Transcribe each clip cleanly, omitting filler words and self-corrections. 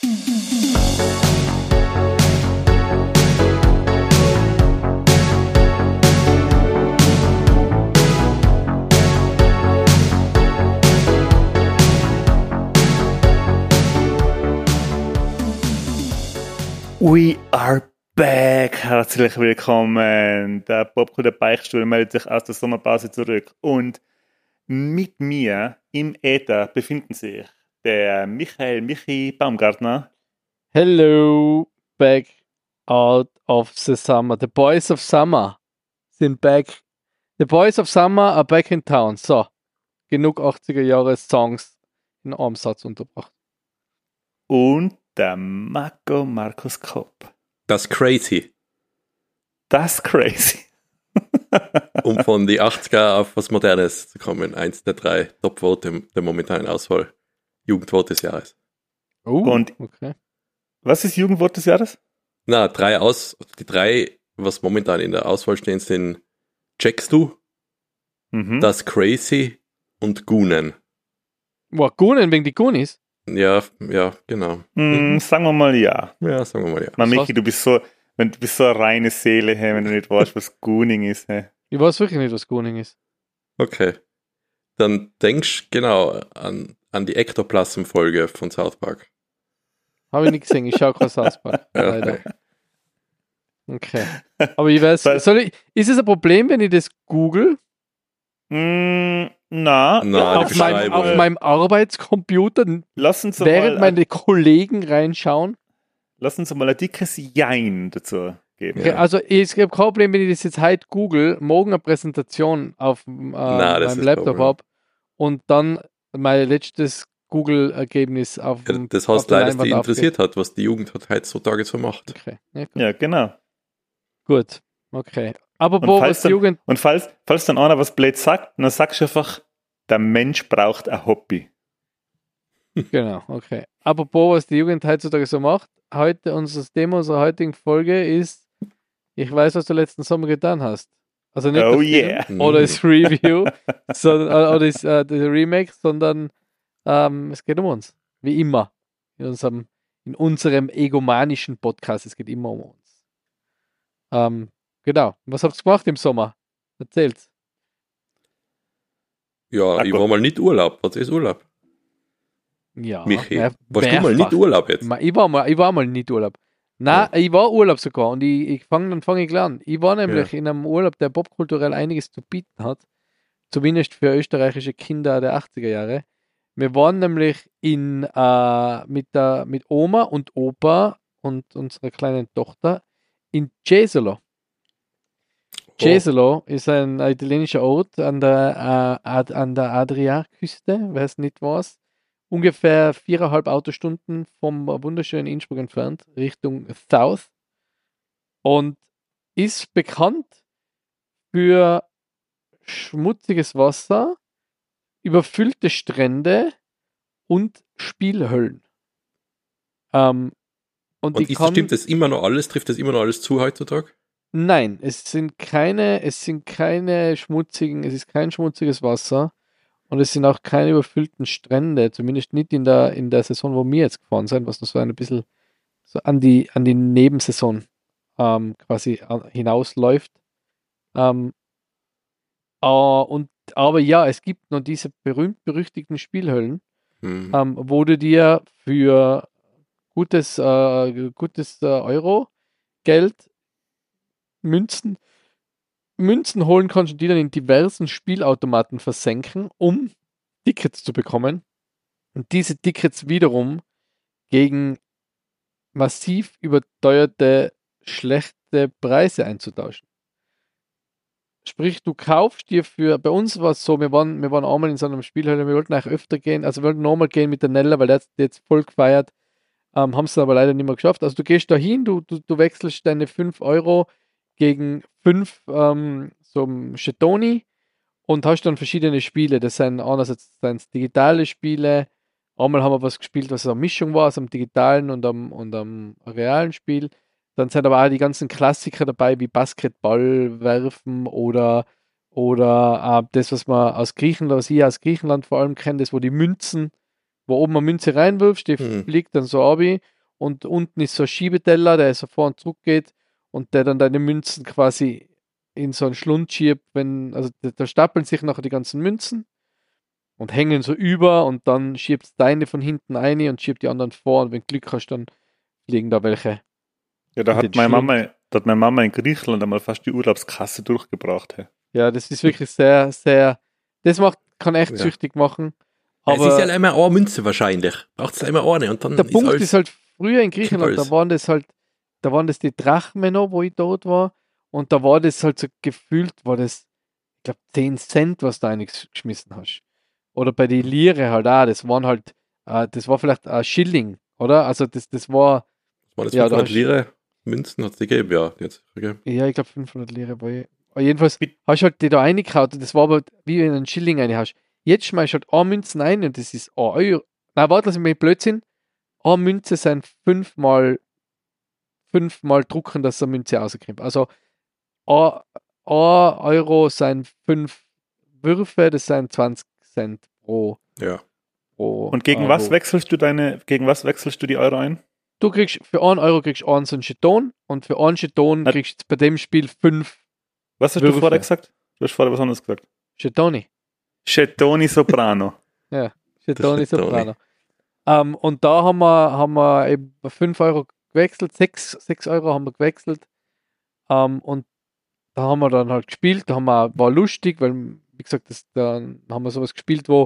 We are back! Herzlich willkommen! Der Popkultur Beichtstuhl meldet sich aus der Sommerpause zurück. Und mit mir im Äther befinden sich der Michi Baumgartner. Hello, back out of the summer. The boys of summer sind back. The boys of summer are back in town. So, genug 80er Jahre Songs in einem Satz unterbracht. Und der Markus Kopp. Das Crazy. Um von die 80er auf was Modernes zu kommen. 1 der 3 Top-Vote der momentanen Auswahl. Jugendwort des Jahres. Und okay. Was ist Jugendwort des Jahres? Na, die 3, was momentan in der Auswahl stehen, sind Checkst du, Das Crazy und Goonen. Wow, Goonen wegen die Goonies? Ja, genau. Sagen wir mal ja. Ja, sagen wir mal ja. Man, Michi, du bist so eine reine Seele, hey, wenn du nicht weißt, was Gooning ist. Hey. Ich weiß wirklich nicht, was Gooning ist. Okay. Dann denkst genau an die Ektoplasm-Folge von South Park. Habe ich nicht gesehen, ich schaue kein South Park. Leider. Okay. Aber ich weiß, ist es ein Problem, wenn ich das google? Auf meinem Arbeitscomputer, während meine Kollegen reinschauen? Lass uns mal ein dickes Jein dazu geben. Okay, also es gibt kein Problem, wenn ich das jetzt heute google, morgen eine Präsentation auf meinem Laptop habe und dann mein letztes Google-Ergebnis auf dem das heißt leider, dass dich interessiert hat, was die Jugend heutzutage so macht. Okay. Ja, genau. Gut, okay. Aber was die Jugend... Und falls dann einer was blöd sagt, dann sagst du einfach, der Mensch braucht ein Hobby. Genau, okay. Aber was die Jugend heutzutage so macht, unser Thema unserer heutigen Folge ist, ich weiß, was du letzten Sommer getan hast. Also nicht der Film oder das Review oder das Remake, sondern es geht um uns. Wie immer. In unserem egomanischen Podcast. Es geht immer um uns. Genau. Was habt ihr gemacht im Sommer? Erzählt's. Ja, ich war mal nicht Urlaub. Was ist Urlaub? Ja. Michi, warst du mal nicht Urlaub jetzt? Ich war mal nicht Urlaub. Nein, ich war Urlaub sogar und ich fange gleich an. Ich war nämlich in einem Urlaub, der popkulturell einiges zu bieten hat. Zumindest für österreichische Kinder der 80er Jahre. Wir waren nämlich mit Oma und Opa und unserer kleinen Tochter in Jesolo. Jesolo ist ein italienischer Ort an der Adriaküste, wer es nicht weiß. Ungefähr 4,5 Autostunden vom wunderschönen Innsbruck entfernt, Richtung South. Und ist bekannt für schmutziges Wasser, überfüllte Strände und Spielhöllen. Und trifft das immer noch alles zu heutzutage? Nein, es ist kein schmutziges Wasser und es sind auch keine überfüllten Strände, zumindest nicht in der Saison, wo wir jetzt gefahren sind, was noch so ein bisschen so an die Nebensaison quasi hinausläuft. Aber ja, es gibt noch diese berühmt-berüchtigten Spielhöllen, wo du dir für gutes Euro Geld Münzen holen kannst und die dann in diversen Spielautomaten versenken, um Tickets zu bekommen. Und diese Tickets wiederum gegen massiv überteuerte, schlechte Preise einzutauschen. Sprich, du kaufst dir bei uns war es so, wir waren einmal in so einem Spielhalle, wir wollten eigentlich öfter gehen, also wir wollten nochmal gehen mit der Nella, weil der hat jetzt voll gefeiert, haben es aber leider nicht mehr geschafft. Also du gehst da hin, du wechselst deine 5 Euro gegen 5 so Chetoni und hast dann verschiedene Spiele. Das sind einerseits digitale Spiele, einmal haben wir was gespielt, was eine Mischung war, aus am digitalen und am realen Spiel. Dann sind aber auch die ganzen Klassiker dabei, wie Basketball werfen oder das, was ich aus Griechenland vor allem kenne, das, wo wo oben eine Münze reinwirfst, die fliegt dann so ab und unten ist so ein Schiebeteller, der so vor und zurück geht und der dann deine Münzen quasi in so einen Schlund schiebt, also da stapeln sich nachher die ganzen Münzen und hängen so über und dann schiebst deine von hinten eine und schiebt die anderen vor und wenn du Glück hast, dann fliegen da welche. Ja, da hat meine Mama in Griechenland einmal fast die Urlaubskasse durchgebracht. Hey. Ja, das ist wirklich sehr, sehr, kann echt süchtig machen. Aber es ist ja einmal eine Münze wahrscheinlich. Braucht es einmal eine und dann der Punkt ist halt, früher in Griechenland, da waren das die Drachmen noch, wo ich dort war und da war das halt so gefühlt, ich glaube 10 Cent, was du eingeschmissen hast. Oder bei den Lire halt auch, das war vielleicht ein Schilling, oder? Also das war... War das 500 Lire? Münzen hat es gegeben, ja. Ja, ich glaube 500 Lire war ich. Aber jedenfalls hast du halt die da reingehauen, das war aber wie wenn du einen Schilling rein hast. Jetzt schmeißt du halt eine Münze rein und das ist 1 Euro. Nein, warte, lass mich Blödsinn. Eine Münze sind 5-mal drucken, dass eine Münze rauskommt. Also 1 Euro sind 5 Würfe, das sind 20 Cent pro. Ja. Und gegen was wechselst du die Euro ein? Du kriegst für 1 Euro kriegst du einen so einen Jeton und für 1 Jeton kriegst du bei dem Spiel 5. Was hast du vorher gesagt? Du hast vorher was anderes gesagt. Jetoni. Jetoni Soprano. Ja, Jetoni Soprano. Und da haben wir eben 5 Euro gewechselt, 6 Euro haben wir gewechselt. Und da haben wir dann halt gespielt, war lustig, weil, wie gesagt, da haben wir sowas gespielt, wo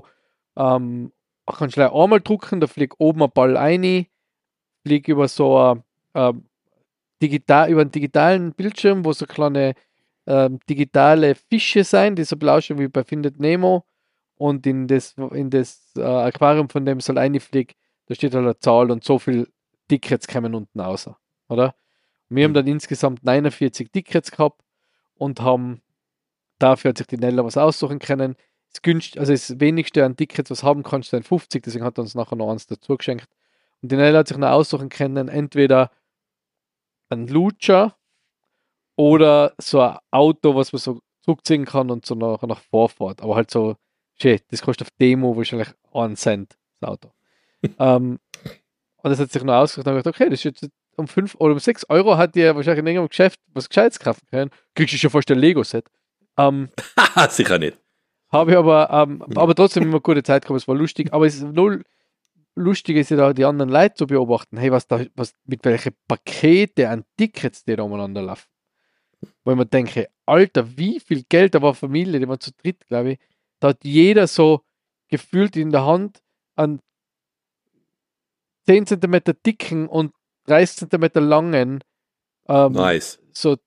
kannst du einmal drucken, da fliegt oben ein Ball rein, fliegt über so über einen digitalen Bildschirm, wo so kleine digitale Fische sein, die so blau sind wie bei Findet Nemo und in das Aquarium, von dem soll reinfliegt, da steht halt eine Zahl und so viel Tickets kommen unten raus, oder? Wir haben dann insgesamt 49 Tickets gehabt und haben dafür hat sich die Nella was aussuchen können. Das wenigste an Tickets, was haben kannst, sind 50, deswegen hat er uns nachher noch eins dazu geschenkt. Und die Nella hat sich noch aussuchen können, entweder ein Lutscher oder so ein Auto, was man so zurückziehen kann und so nach Vorfahrt. Aber halt so, das kostet auf Demo wahrscheinlich 1 Cent, das Auto. Und das hat sich noch ausgesucht und habe gedacht, okay, das ist jetzt um 5 oder um 6 Euro hat ihr wahrscheinlich in irgendeinem Geschäft was Gescheites kaufen können. Kriegst du schon fast ein Lego-Set. Sicher nicht. Habe ich aber trotzdem immer gute Zeit gehabt, es war lustig, aber es ist null lustig ist ja da die anderen Leute zu beobachten, hey, mit welchen Pakete an Tickets die da umeinander laufen. Wo ich mir denke, Alter, wie viel Geld, da war Familie, die waren zu dritt, glaube ich, da hat jeder so gefühlt in der Hand an 10 cm dicken und 30 cm langen nice. so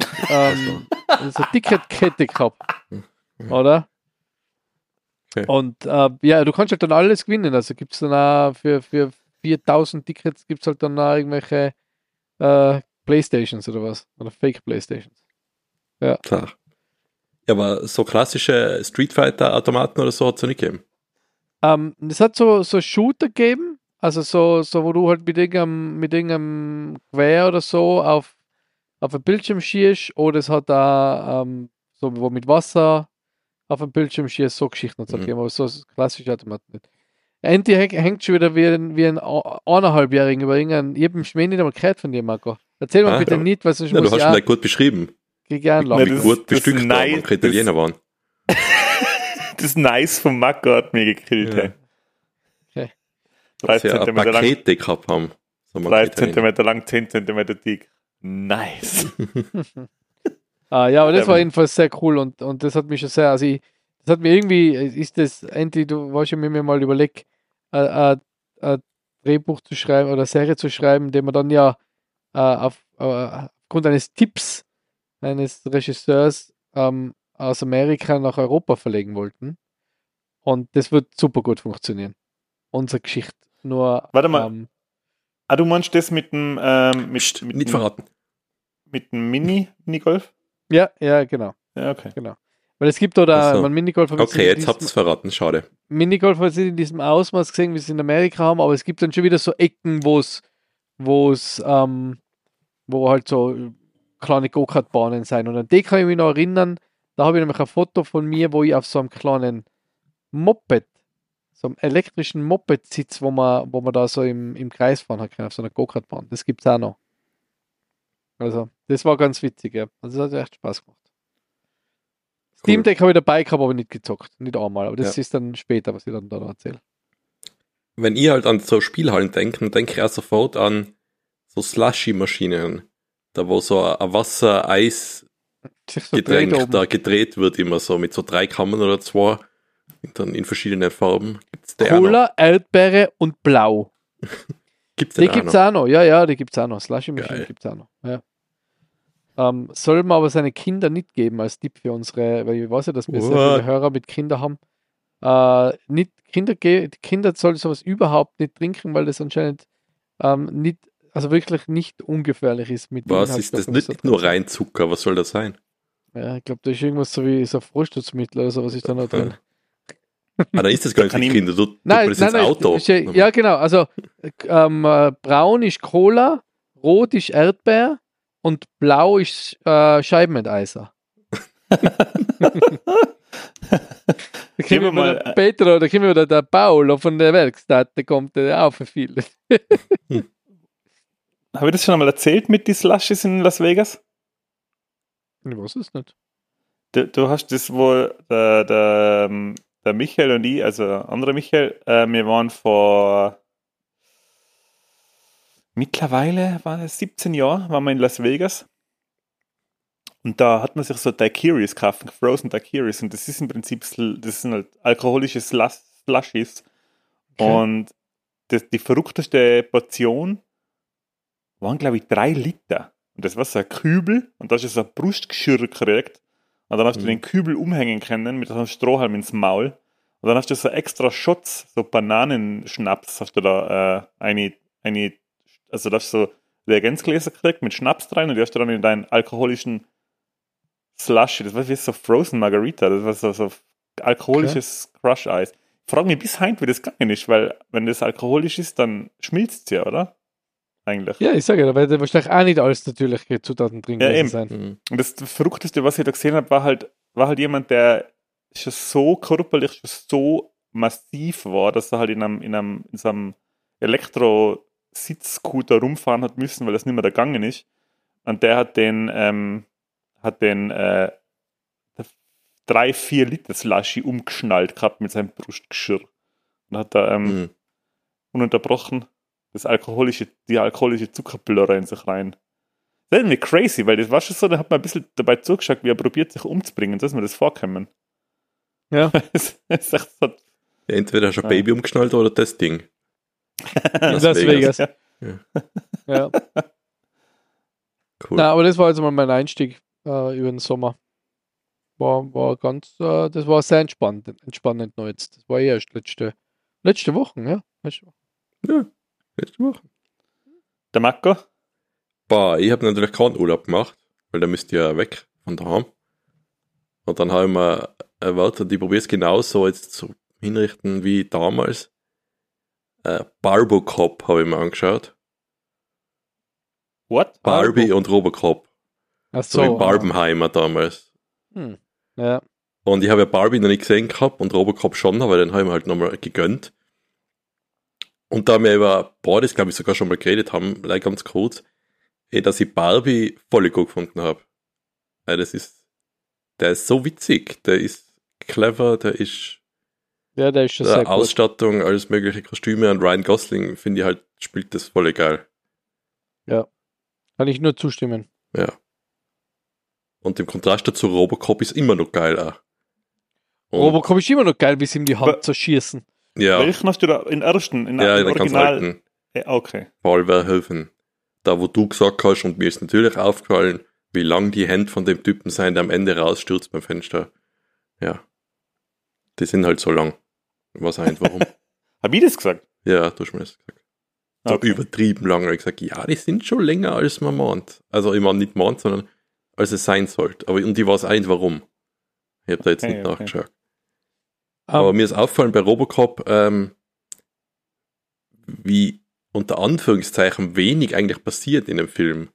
Ticketkette gehabt. Oder? Okay. Und ja, du kannst halt dann alles gewinnen. Also gibt es dann auch für 4000 Tickets gibt es halt dann auch irgendwelche Playstations oder was. Oder Fake Playstations. Ja. Klar. Ja, aber so klassische Street Fighter-Automaten oder so hat es ja nicht gegeben. Es hat so Shooter gegeben, also so wo du halt mit irgendeinem Gewehr oder so auf ein Bildschirm schießt, oder es hat da so wo mit Wasser auf dem Bildschirm schießt, so Geschichten hat es gegeben, aber so klassische Automaten nicht. Andy hängt schon wieder wie ein 1,5-Jährigen über irgendeinen, ich habe nicht einmal gehört von dir, Marco. Erzähl mal bitte nicht, was sonst muss du hast ihn gut beschrieben. Wie gut bestückt am Italiener waren. Das Nice vom Marco hat mir gekillt. Ja. Okay. 3 cm Pakete gehabt haben. 3 cm lang, 10 cm dick. Nice. Ja, aber das war jedenfalls sehr cool und das hat mich schon sehr, das hat mir irgendwie, Andy, du warst ja mit mir mal überlegt, ein Drehbuch zu schreiben oder Serie zu schreiben, den wir dann ja aufgrund eines Tipps eines Regisseurs aus Amerika nach Europa verlegen wollten. Und das wird super gut funktionieren. Unsere Geschichte. Nur. Warte mal. Du meinst das mit dem. nicht verraten. Mit dem Minigolf? Ja, genau. Ja, okay. Genau. Weil es gibt man Minigolf. Okay, jetzt habt ihr es verraten, schade. Minigolf hat es nicht in diesem Ausmaß gesehen, wie es in Amerika haben, aber es gibt dann schon wieder so Ecken, wo halt so kleine Go-Kart-Bahnen sein. Und an die kann ich mich noch erinnern, da habe ich nämlich ein Foto von mir, wo ich auf so einem kleinen Moped einem elektrischen Moped-Sitz, wo man da so im Kreis fahren hat können, auf so einer Go-Kart-Bahn. Das gibt's auch noch. Also, das war ganz witzig, ja. Also, das hat echt Spaß gemacht. Steam Deck habe ich dabei gehabt, aber nicht gezockt. Nicht einmal. Aber das ist dann später, was ich dann da erzähle. Wenn ihr halt an so Spielhallen denkt, dann denke ich auch sofort an so Slushy-Maschinen. Da wo so ein Wasser-Eis-Getränk da gedreht wird, immer so mit so 3 Kammern oder 2. Und dann in verschiedenen Farben. Cola, Erdbeere und Blau. Die gibt's auch noch. Ja, die gibt's auch noch. Slushy-Maschinen gibt's auch noch. Ja. Soll man aber seine Kinder nicht geben als Tipp für unsere, weil ich weiß ja, dass wir sehr viele Hörer mit Kindern haben. Kinder sollen sowas überhaupt nicht trinken, weil das anscheinend nicht, also wirklich nicht ungefährlich ist. Was ist das? Nicht nur rein Zucker, was soll das sein? Ja, ich glaube, da ist irgendwas so wie so Frühstücksmittel oder so, was ist da noch drin. Dann ist das gar nicht für Kinder, nein, das ins Auto. Ja, genau, also braun ist Cola, rot ist Erdbeer und blau ist Scheibenenteiser. Da kriegen wir der Peter oder kriegen wir der Paul von der Werkstatt, der kommt auch für viele. Habe ich das schon einmal erzählt mit den Slushies in Las Vegas? Ich weiß es nicht. Du hast das wohl, der Michael und ich, also andere Michael, wir waren vor mittlerweile, waren es 17 Jahre, waren wir in Las Vegas. Und da hat man sich so Daiquiris gekauft, Frozen Daiquiris. Und das ist im Prinzip, das sind halt alkoholische Slushies. Okay. Und die verrückteste Portion waren, glaube ich, 3 Liter. Und das war so ein Kübel. Und da hast du so ein Brustgeschirr gekriegt. Und dann hast du den Kübel umhängen können mit so einem Strohhalm ins Maul. Und dann hast du so extra Shots, so Bananenschnaps, hast du da also das hast du so Reagenzgläser gekriegt mit Schnaps rein und die hast du dann in deinen alkoholischen Slushy, das war wie so Frozen Margarita, das war so alkoholisches Crush-Eis. Ich frage mich bis heute, wie das gegangen ist, weil wenn das alkoholisch ist, dann schmilzt es ja, oder? Eigentlich. Ja, ich sage ja, da wird wahrscheinlich auch nicht alles natürliche Zutaten drin sein. Mhm. Und das Verrückteste, was ich da gesehen habe, war halt jemand, der schon so körperlich, schon so massiv war, dass er halt in so einem Elektro-Sitzscooter rumfahren hat müssen, weil das nicht mehr da gegangen ist. Und der hat den 3-4 Liter Slushy umgeschnallt gehabt mit seinem Brustgeschirr. Und hat da ununterbrochen die alkoholische Zuckerblöre in sich rein. Das ist irgendwie crazy, weil das war schon so, da hat man ein bisschen dabei zugeschaut, wie er probiert, sich umzubringen, dass wir das vorkommen. Ja. Es ist echt so. Entweder hast du ein Baby umgeschnallt oder das Ding. Las Vegas. Ja. Cool. Na, aber das war also mal mein Einstieg über den Sommer. War ganz, das war sehr entspannend noch jetzt. Das war ja erst letzte Woche, ja. Ja, letzte Woche. Der Marco? Ich habe natürlich keinen Urlaub gemacht, weil da müsst ihr ja weg von daheim. Und dann habe ich mir erwartet, ich probiere es genauso jetzt zu hinrichten wie damals. Barbocop habe ich mir angeschaut. What? Barbie und Robocop. Ach so. So wie Barbenheimer damals. Ja. Und ich habe ja Barbie noch nicht gesehen gehabt und Robocop schon, aber den habe ich mir halt nochmal gegönnt. Und da wir über das glaube ich sogar schon mal geredet haben, gleich ganz kurz, dass ich Barbie voll gut gefunden habe. Der ist so witzig, der ist clever, der ist schon sehr gut. Ausstattung, alles mögliche Kostüme und Ryan Gosling, finde ich halt, spielt das voll geil. Ja, kann ich nur zustimmen. Ja. Und im Kontrast dazu, Robocop ist immer noch geil auch. Robocop ist immer noch geil, wie sie ihm die Hand zerschießen. Ja. Welchen hast du da? In ersten? In der ganz alten. Ja, okay. Feuerwehrhilfen. Da, wo du gesagt hast, und mir ist natürlich aufgefallen, wie lang die Hände von dem Typen sein, der am Ende rausstürzt beim Fenster. Ja. Die sind halt so lang. Ich weiß auch nicht, warum. Hab ich das gesagt? Ja, du hast mir das gesagt. So Okay. übertrieben lang. Ich habe gesagt, ja, die sind schon länger, als man meint. Also, ich meine nicht meint, sondern als es sein sollte. Und ich weiß auch nicht, warum. Ich habe da jetzt nicht nachgeschaut. Aber mir ist aufgefallen bei Robocop, wie unter Anführungszeichen wenig eigentlich passiert in dem Film.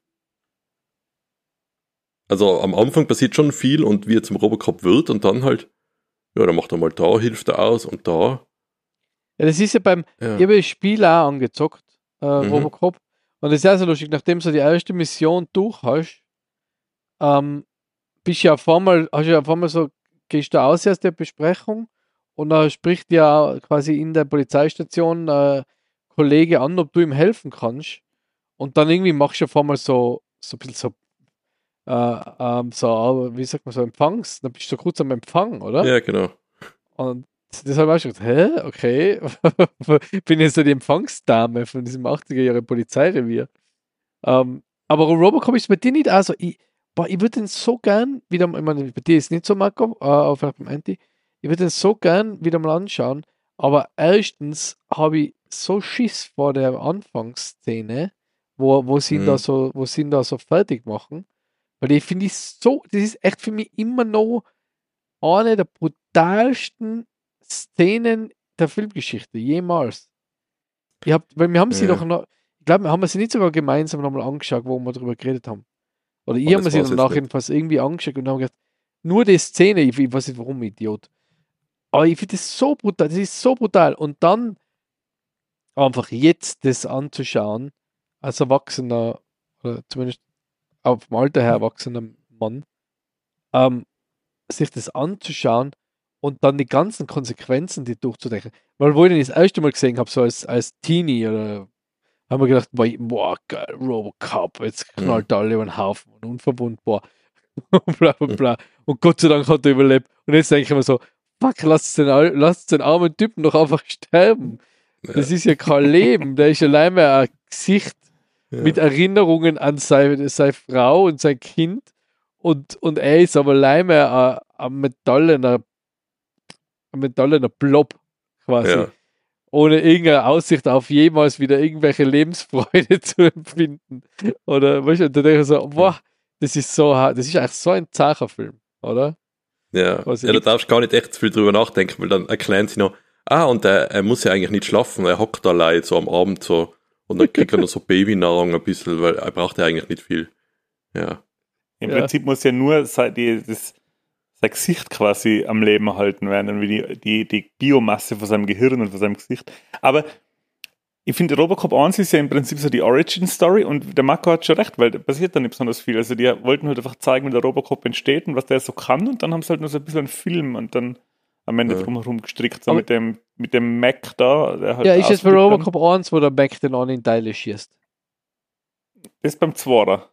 Also am Anfang passiert schon viel und wie er zum Robocop wird und dann halt, ja, dann macht er mal da, hilft er aus und da. Ja, das ist ja ich habe das Spiel auch angezockt, Robocop. Und das ist ja so lustig, nachdem du die erste Mission durch hast, bist du ja auf einmal so, gehst du aus der Besprechung und dann spricht ja quasi in der Polizeistation Kollege an, ob du ihm helfen kannst. Und dann irgendwie machst du auf einmal so ein bisschen wie sagt man, dann bist du kurz am Empfang, oder? Ja, genau. Und das habe ich auch schon gedacht, hä? Okay. Bin jetzt so die Empfangsdame von diesem 80er-Jahre Polizeirevier. Aber Robocop ist bei dir nicht auch so. Ich würde den so gern wieder, ich meine, bei dir ist es nicht so, Marco, vielleicht beim Anti. Ich würde den so gern wieder mal anschauen. Aber erstens habe ich so Schiss vor der Anfangsszene, wo sie ihn da so fertig machen. Weil ich finde das ist echt für mich immer noch eine der brutalsten Szenen der Filmgeschichte, jemals. Weil wir haben sie doch noch, ich glaube, haben wir sie nicht sogar gemeinsam nochmal angeschaut, wo wir darüber geredet haben. Oder ich habe mir sie danach jedenfalls irgendwie angeschaut und haben gedacht, nur die Szene, ich weiß nicht warum, Idiot. Aber ich finde das so brutal, das ist so brutal. Und dann einfach jetzt das anzuschauen, als Erwachsener, oder zumindest auf dem Alter her erwachsener Mann, sich das anzuschauen und dann die ganzen Konsequenzen, die durchzudenken. Weil wo ich den das erste Mal gesehen habe, so als Teenie, oder haben wir gedacht, boah, geil, Robocop, jetzt knallt er alle über den Haufen und unverwundbar. Und bla bla bla. Und Gott sei Dank hat er überlebt. Und jetzt denke ich mir so, fuck, lasst den armen Typen doch einfach sterben. Das ist ja kein Leben, der ist allein mehr ein Gesicht mit Erinnerungen an seine Frau und sein Kind. Und er ist aber allein mehr ein metallener Blob quasi. Ja. Ohne irgendeine Aussicht auf jemals wieder irgendwelche Lebensfreude zu empfinden. Oder weißt du, da denke ich so, boah, das ist eigentlich so ein zacher Film, oder? Ja, da darfst du gar nicht echt viel drüber nachdenken, weil dann erklären sie noch, und er muss ja eigentlich nicht schlafen, er hockt allein so am Abend so und dann kriegt er noch so Babynahrung ein bisschen, weil er braucht ja eigentlich nicht viel. Ja. Im Prinzip muss ja nur sein Gesicht quasi am Leben erhalten werden, wie die Biomasse von seinem Gehirn und von seinem Gesicht. Aber ich finde, Robocop 1 ist ja im Prinzip so die Origin-Story und der Marco hat schon recht, weil da passiert dann nicht besonders viel. Also die wollten halt einfach zeigen, wie der Robocop entsteht und was der so kann und dann haben sie halt nur so ein bisschen einen Film und dann am Ende drumherum gestrickt, so mit dem Mac da. Der halt ist jetzt bei Robocop 1, wo der Mac den an in Teile schießt. Das ist beim 2er.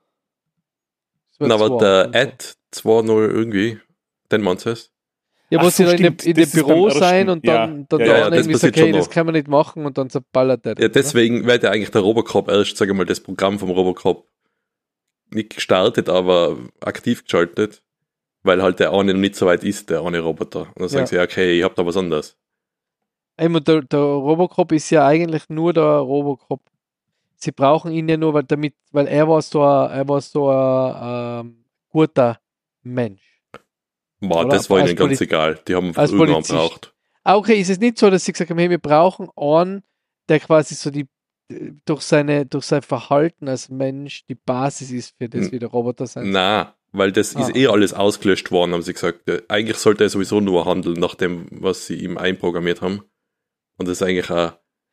Na, aber der Ad 2.0 irgendwie, den meinst du es? Ja, wo sie in dem Büro sein und dann irgendwie sagt, okay, das kann man nicht machen und dann zerballert der. Ja, deswegen wird ja eigentlich der Robocop erst, sage ich mal, das Programm vom Robocop nicht gestartet, aber aktiv geschaltet, weil halt der eine nicht so weit ist, der eine Roboter. Und dann sagen sie, okay, ich hab da was anderes. Eben, der Robocop ist ja eigentlich nur der Robocop. Sie brauchen ihn ja nur, weil er war so ein guter Mensch. Das war ihnen ganz egal. Die haben irgendwann braucht. Okay, ist es nicht so, dass sie gesagt haben, hey, wir brauchen einen, der quasi so durch sein Verhalten als Mensch die Basis ist für das, wie der Roboter sein. Na, weil das ist alles ausgelöscht worden, haben sie gesagt. Eigentlich sollte er sowieso nur handeln nach dem, was sie ihm einprogrammiert haben. Und das ist eigentlich eine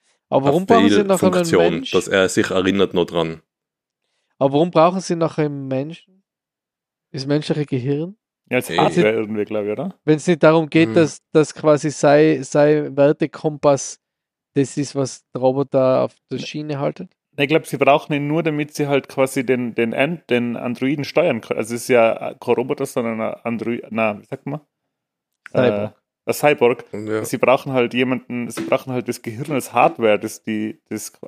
Funktion, dass er sich erinnert noch dran. Aber warum brauchen sie nach einem Menschen? Das menschliche Gehirn? Ja, als Hardware irgendwie, glaube ich, oder? Wenn es nicht darum geht, dass quasi sein Wertekompass das ist, was der Roboter auf der Schiene haltet? Ich glaube, sie brauchen ihn nur, damit sie halt quasi den Androiden steuern können. Also es ist ja kein Roboter, sondern ein Android, wie sagt man? Cyborg. Ein Cyborg. Ja. Sie brauchen halt das Gehirn als Hardware, das die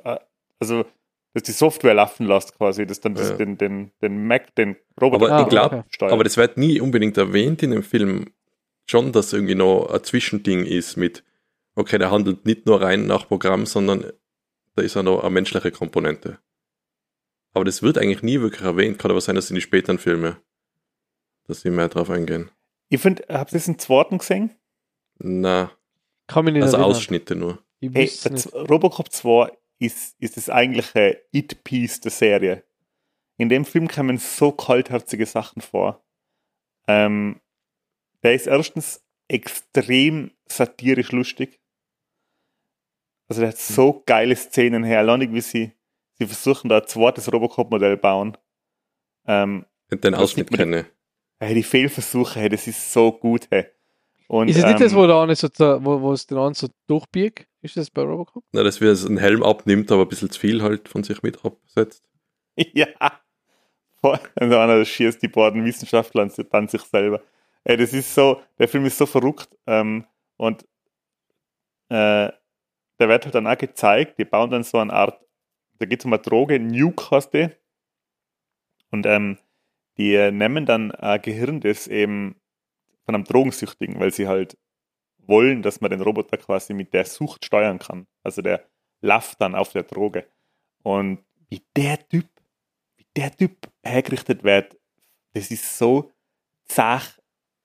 Software laufen lässt quasi, das dann den Mac, den Roboter. Aber ich glaube, aber das wird nie unbedingt erwähnt in dem Film, schon, dass irgendwie noch ein Zwischending ist mit, okay, der handelt nicht nur rein nach Programm, sondern da ist auch noch eine menschliche Komponente. Aber das wird eigentlich nie wirklich erwähnt, kann aber sein, dass in die späteren Filme, dass sie mehr drauf eingehen. Ich finde, habt ihr das im zweiten gesehen? Na, kann mich nicht also erinnern. Ausschnitte nur. Hey, Robocop 2 ist das eigentliche It-Piece der Serie. In dem Film kommen so kaltherzige Sachen vor. Der ist erstens extrem satirisch lustig. Also der hat so geile Szenen her, allein wie sie versuchen, da ein zweites Robocop-Modell bauen. Den Ausschnitt kenne. Hey, die Fehlversuche, hey, das ist so gut, hey. Und, ist es nicht das, wo der eine so, wo es den anderen so durchbiegt? Ist das bei Robocop? Na, dass er einen Helm abnimmt, aber ein bisschen zu viel halt von sich mit absetzt. Ja. Und einer schießt die beiden Wissenschaftler an sich selber. Ey, das ist so, der Film ist so verrückt. Und der wird halt dann auch gezeigt, die bauen dann so eine Art, da geht es um eine Droge, Nuke heißt die. Und die nehmen dann ein Gehirn, das eben von einem Drogensüchtigen, weil sie halt wollen, dass man den Roboter quasi mit der Sucht steuern kann. Also der lafft dann auf der Droge. Und wie der Typ hergerichtet wird, das ist so zach.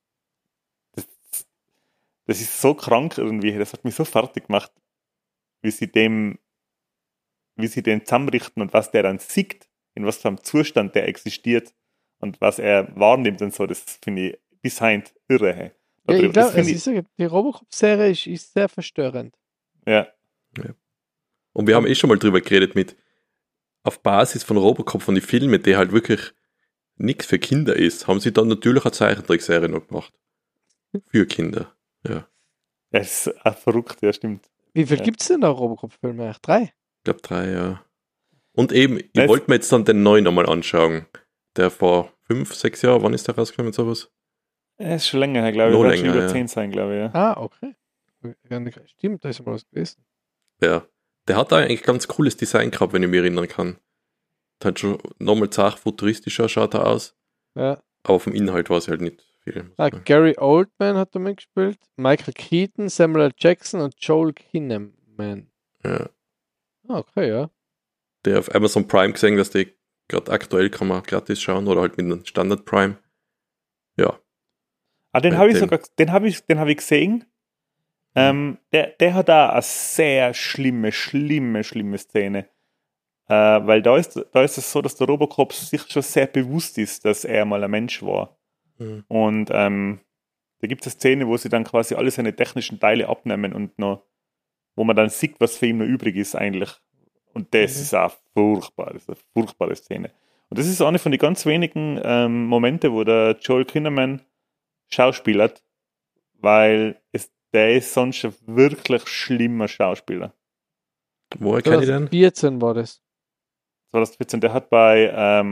Das ist so krank irgendwie. Das hat mich so fertig gemacht, wie sie den zusammenrichten und was der dann sieht, in was für einem Zustand der existiert und was er wahrnimmt und so. Das finde ich bis heute irre. Hey. Ja, ich glaube, die Robocop-Serie ist sehr verstörend. Ja. Und wir haben schon mal drüber geredet auf Basis von Robocop, von den Filmen, die halt wirklich nichts für Kinder ist, haben sie dann natürlich eine Zeichentrickserie noch gemacht. Für Kinder, ja. Das ist auch verrückt, ja, stimmt. Wie viel gibt es denn da Robocop-Filme? 3? Ich glaube 3, ja. Und eben, ich wollte mir jetzt dann den neuen nochmal anschauen. Der vor 5, 6 Jahren, wann ist der rausgekommen mit sowas? Er ist schon länger her, glaube ich. Noch länger, länger, über 10 sein, glaube ich. Ja. Ah, okay. Stimmt, da ist mal was gewesen. Ja. Der hat eigentlich ganz cooles Design gehabt, wenn ich mich erinnern kann. Der hat schon nochmal futuristischer schaut er aus. Ja. Aber vom Inhalt war es halt nicht viel. Gary Oldman hat da mitgespielt, Michael Keaton, Samuel L. Jackson und Joel Kinnaman. Ja. Okay, ja. Der auf Amazon Prime gesehen, dass die gerade aktuell kann man gratis schauen oder halt mit einem Standard Prime. Ja. Den habe ich gesehen. Der hat da eine sehr schlimme Szene. Weil da ist es so, dass der Robocop sich schon sehr bewusst ist, dass er mal ein Mensch war. Mhm. Und da gibt es eine Szene, wo sie dann quasi alle seine technischen Teile abnehmen und noch, wo man dann sieht, was für ihn noch übrig ist eigentlich. Und das ist auch furchtbar. Das ist eine furchtbare Szene. Und das ist eine von den ganz wenigen Momente, wo der Joel Kinnaman schauspielert, weil der ist sonst ein wirklich schlimmer Schauspieler. Woher kann ich denn? 2014 war das. 2014, der hat bei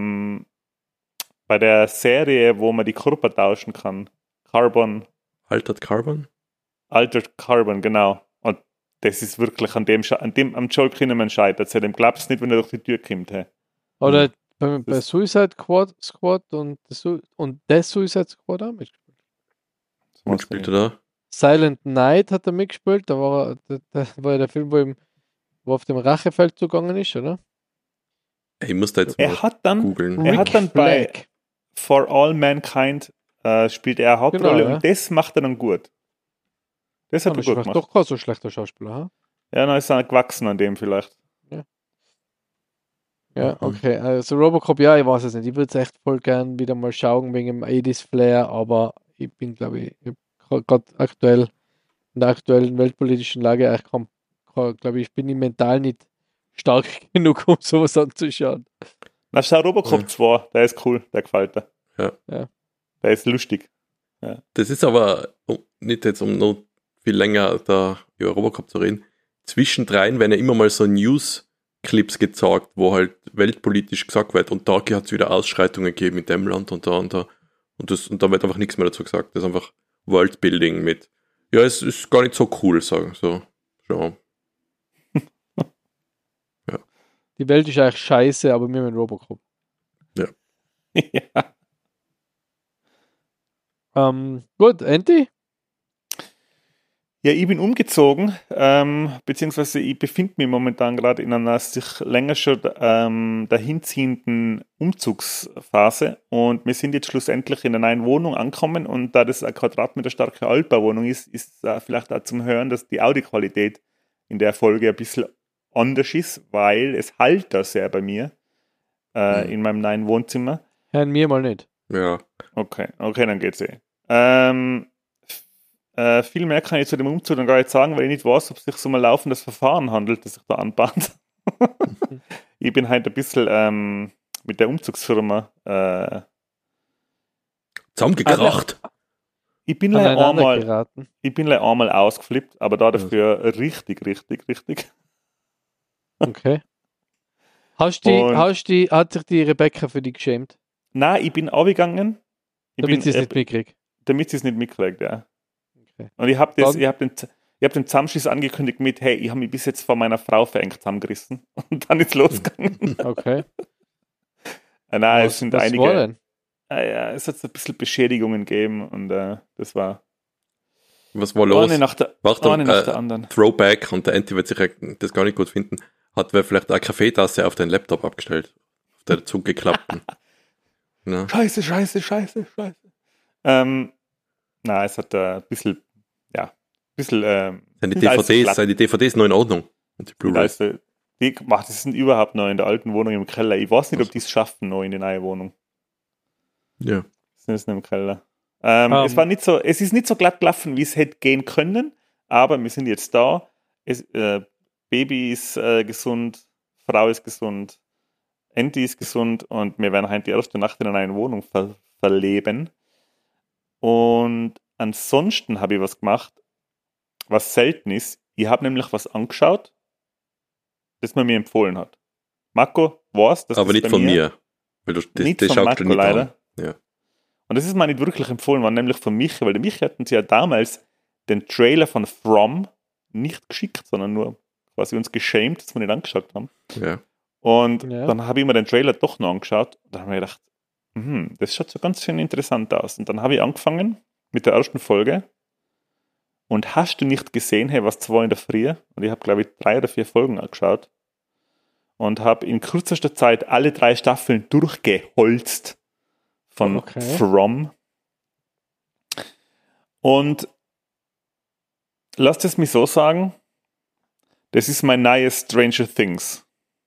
der Serie, wo man die Körper tauschen kann, Altered Carbon, genau. Und das ist wirklich am Joel Kinnaman scheitert. Dem glaubst du nicht, wenn er durch die Tür kommt. Hey. Oder bei Suicide Squad und der Suicide Squad auch mitgespielt. Was spielt er da? Silent Night hat er mitgespielt. Da war der Film, wo auf dem Rachefeld zugegangen ist, oder? Ich muss da jetzt mal googeln. Er hat dann bei For All Mankind spielt er eine Hauptrolle, genau, und das macht er dann gut. Das hat er gut gemacht. Doch kein so schlechter Schauspieler, ha? Ja, dann ist er gewachsen an dem vielleicht. Ja, okay. Also Robocop, ja, ich weiß es nicht. Ich würde es echt voll gern wieder mal schauen wegen dem 80s Flair, aber ich bin, glaube ich, gerade aktuell in der aktuellen weltpolitischen Lage, glaube ich, bin ich mental nicht stark genug, um sowas anzuschauen. Na, schau Robocop 2, der ist cool, der gefällt dir. Ja. Der ist lustig. Ja. Das ist aber nicht jetzt, um noch viel länger da über Robocop zu reden. Zwischendrin werden ja immer mal so News-Clips gezeigt, wo halt weltpolitisch gesagt wird, und da hat es wieder Ausschreitungen gegeben in dem Land und da und da. Und da wird einfach nichts mehr dazu gesagt. Das ist einfach Worldbuilding mit, ja, es ist gar nicht so cool, sagen so. Ja. Ja. Die Welt ist eigentlich scheiße, aber wir haben einen Robocop. Ja. Gut, Enti? Ja, ich bin umgezogen, beziehungsweise ich befinde mich momentan gerade in einer sich länger schon dahinziehenden Umzugsphase, und wir sind jetzt schlussendlich in einer neuen Wohnung angekommen, und da das eine Quadratmeter starke Altbauwohnung ist vielleicht auch zum Hören, dass die Audioqualität in der Folge ein bisschen anders ist, weil es halt da sehr bei mir in meinem neuen Wohnzimmer. Hören wir mal nicht. Ja. Okay, dann geht's viel mehr kann ich zu dem Umzug dann gar nicht sagen, weil ich nicht weiß, ob es sich um ein laufendes Verfahren handelt, das sich da anbahnt. Ich bin halt ein bisschen mit der Umzugsfirma zusammengekracht. Ich bin einmal ausgeflippt, aber da dafür richtig. Okay. Hat sich die Rebecca für dich geschämt? Nein, ich bin runtergegangen. Damit sie es nicht mitkriegt. Damit sie es nicht mitkriegt, ja. Okay. Und ich habe den Zusammenschluss angekündigt mit, hey, ich habe mich bis jetzt von meiner Frau verengt zusammengerissen. Und dann ist losgegangen. Okay. Nein, es sind einige. War denn? Ja, es hat ein bisschen Beschädigungen gegeben und das war. Was war los? Eine nach der anderen. Throwback, und der Anti wird sich das gar nicht gut finden, hat wer vielleicht eine Kaffeetasse auf den Laptop abgestellt. Auf der zugeklappten. Ja. Scheiße. Nein, es hat ein bisschen. Sind die DVDs noch in Ordnung? Und die Blu-rays? Die sind überhaupt noch in der alten Wohnung im Keller. Ich weiß nicht, ob die es schaffen noch in die neue Wohnung. Ja. Sind es noch im Keller. Es ist nicht so glatt gelaufen, wie es hätte gehen können, aber wir sind jetzt da. Baby ist gesund, Frau ist gesund, Enti ist gesund und wir werden heute die erste Nacht in einer neuen Wohnung verleben. Und ansonsten habe ich was gemacht, was selten ist. Ich habe nämlich was angeschaut, das man mir empfohlen hat. Marco, was? Aber nicht von mir. Weil nicht von Marco, leider. Ja. Und das ist mir nicht wirklich empfohlen worden, nämlich von Michi, weil der Michi hatten sie ja damals den Trailer von From nicht geschickt, sondern nur quasi uns geschämt, dass wir nicht angeschaut haben. Ja. Und dann habe ich mir den Trailer doch noch angeschaut und dann habe ich gedacht, das schaut so ganz schön interessant aus. Und dann habe ich angefangen mit der ersten Folge und hast du nicht gesehen, hey, was 2 in der Früh? Und ich habe, glaube ich, 3 oder 4 Folgen angeschaut und habe in kürzester Zeit alle 3 Staffeln durchgeholzt von From. Und lasst es mich so sagen, das ist mein neues Stranger Things.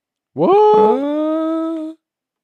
What?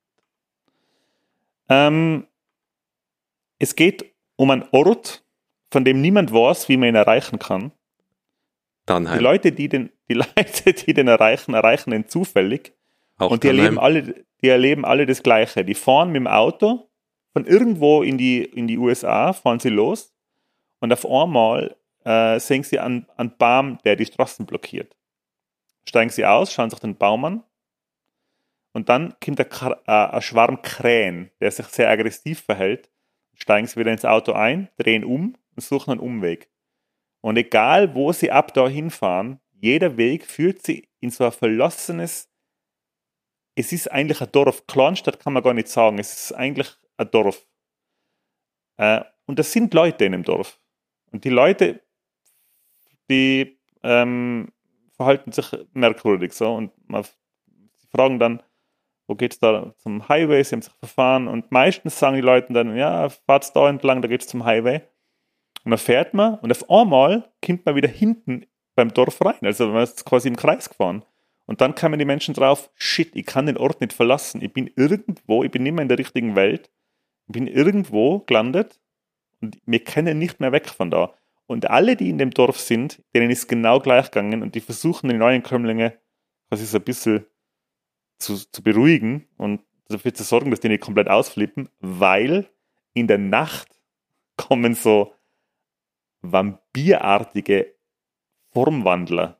Es geht um einen Ort, von dem niemand weiß, wie man ihn erreichen kann. Dannheim. Die Leute, die den erreichen ihn zufällig. Auch und die erleben alle das Gleiche. Die fahren mit dem Auto von irgendwo in die USA, fahren sie los und auf einmal sehen sie einen Baum, der die Straßen blockiert. Steigen sie aus, schauen sich den Baum an und dann kommt ein Schwarm Krähen, der sich sehr aggressiv verhält. Steigen sie wieder ins Auto ein, drehen um und suchen einen Umweg. Und egal, wo sie ab da hinfahren, jeder Weg führt sie in so ein verlassenes, es ist eigentlich ein Dorf. Kleinstadt kann man gar nicht sagen, es ist eigentlich ein Dorf. Und das sind Leute in dem Dorf. Und die Leute, die verhalten sich merkwürdig so. Und sie fragen dann, wo geht's da zum Highway? Sie haben sich verfahren. Und meistens sagen die Leute dann, ja, fahrt's da entlang, da geht's zum Highway. Und dann fährt man und auf einmal kommt man wieder hinten beim Dorf rein. Also man ist quasi im Kreis gefahren. Und dann kamen die Menschen drauf, shit, ich kann den Ort nicht verlassen. Ich bin nicht mehr in der richtigen Welt. Ich bin irgendwo gelandet und wir können nicht mehr weg von da. Und alle, die in dem Dorf sind, denen ist genau gleich gegangen und die versuchen, die neuen Kömmlinge quasi so ein bisschen zu beruhigen und dafür zu sorgen, dass die nicht komplett ausflippen, weil in der Nacht kommen so vampirartige Formwandler,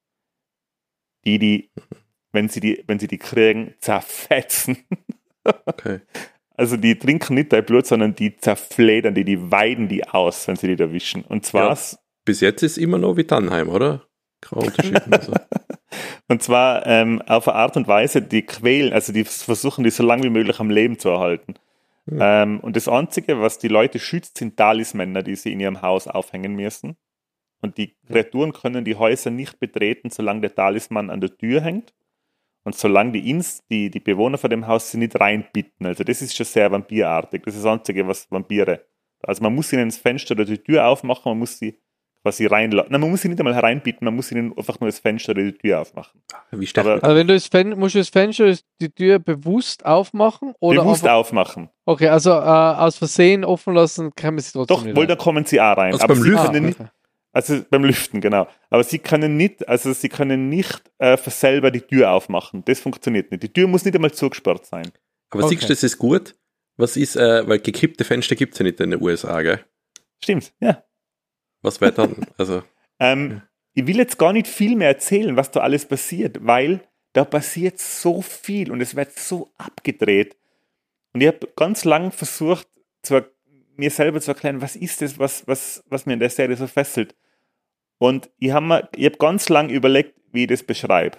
die wenn sie die kriegen, zerfetzen. Okay. Also die trinken nicht dein Blut, sondern die zerfledern die weiden die aus, wenn sie die erwischen. Und zwar... Ja, bis jetzt ist immer noch wie Dannheim, oder? Kein Unterschied mehr so. Und zwar auf eine Art und Weise, die quälen, also die versuchen, die so lange wie möglich am Leben zu erhalten. Und das Einzige, was die Leute schützt, sind Talismänner, die sie in ihrem Haus aufhängen müssen. Und die Kreaturen können die Häuser nicht betreten, solange der Talisman an der Tür hängt. Und solange die Bewohner von dem Haus sie nicht reinbitten. Also das ist schon sehr vampirartig. Das ist das Einzige, was Vampire... Also man muss ihnen das Fenster oder die Tür aufmachen, man muss sie quasi reinlassen. Nein, man muss sie nicht einmal hereinbieten, man muss ihnen einfach nur das Fenster oder die Tür aufmachen. Wie Stefan. Also wenn du musst du das Fenster, die Tür bewusst aufmachen oder Bewusst einfach, aufmachen. okay, also aus Versehen offen lassen, kann man sie trotzdem Doch, nicht wohl, rein. da kommen sie auch rein. Also aber beim sie Lüften können nicht, okay. also beim Lüften, genau. Aber sie können nicht für selber die Tür aufmachen. Das funktioniert nicht. Die Tür muss nicht einmal zugesperrt sein. Aber Okay. siehst du, das ist gut. Was ist, weil gekippte Fenster gibt es ja nicht in den USA, gell? Stimmt, ja. Was wäre dann? Also, Ich will jetzt gar nicht viel mehr erzählen, was da alles passiert, weil da passiert so viel und es wird so abgedreht. Und ich habe ganz lang versucht, mir selber zu erklären, was ist das, was mir in der Serie so fesselt. Und ich habe ganz lang überlegt, wie ich das beschreibe.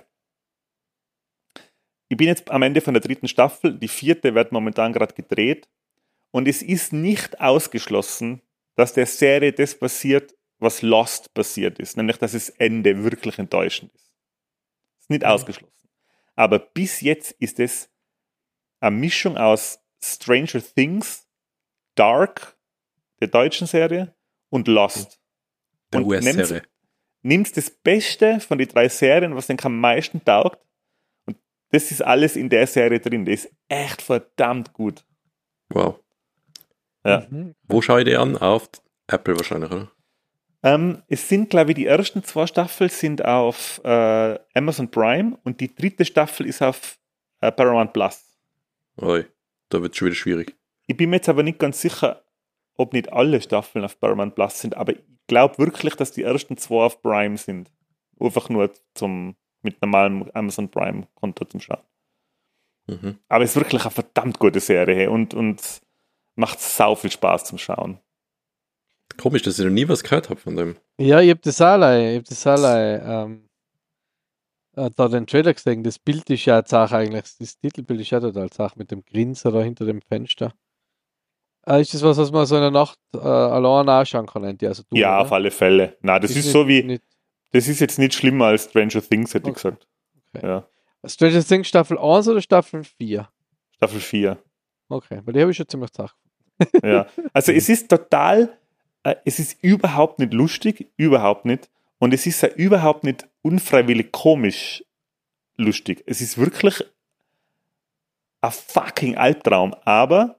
Ich bin jetzt am Ende von der 3. Staffel, die 4. wird momentan gerade gedreht und es ist nicht ausgeschlossen, dass der Serie das passiert, was Lost passiert ist, nämlich dass das Ende wirklich enttäuschend ist. Ist nicht ausgeschlossen. Aber bis jetzt ist es eine Mischung aus Stranger Things, Dark, der deutschen Serie, und Lost. der Und US-Serie. nimmst das Beste von den 3 Serien, was den am meisten taugt, und das ist alles in der Serie drin. Das ist echt verdammt gut. Wow. Ja. Mhm. Wo schaue ich die an? Auf Apple wahrscheinlich, oder? Es sind, glaube ich, die ersten 2 Staffeln sind auf Amazon Prime und die 3. Staffel ist auf Paramount Plus. Oi, da wird es schon wieder schwierig. Ich bin mir jetzt aber nicht ganz sicher, ob nicht alle Staffeln auf Paramount Plus sind, aber ich glaube wirklich, dass die ersten 2 auf Prime sind. Einfach nur mit normalem Amazon Prime-Konto zum Schauen. Mhm. Aber es ist wirklich eine verdammt gute Serie hey, und macht sau viel Spaß zum Schauen. Komisch, dass ich noch nie was gehört habe von dem. Ja, ich hab das allein da den Trailer gesehen. Das Bild ist ja jetzt auch eigentlich, das Titelbild ist ja total Sache mit dem Grinser da hinter dem Fenster. Ist das was man so in der Nacht allein anschauen kann? Also du, Ja, oder? auf alle Fälle. Nein, das ist nicht- so wie, nicht- das ist jetzt nicht schlimmer als Stranger Things, hätte ich Okay. gesagt. Okay. Ja, Stranger Things Staffel 1 oder Staffel 4? Staffel 4. Okay, weil die habe ich schon ziemlich zart. Ja. Also es ist es ist überhaupt nicht lustig, überhaupt nicht. Und es ist ja überhaupt nicht unfreiwillig komisch lustig. Es ist wirklich ein fucking Albtraum, aber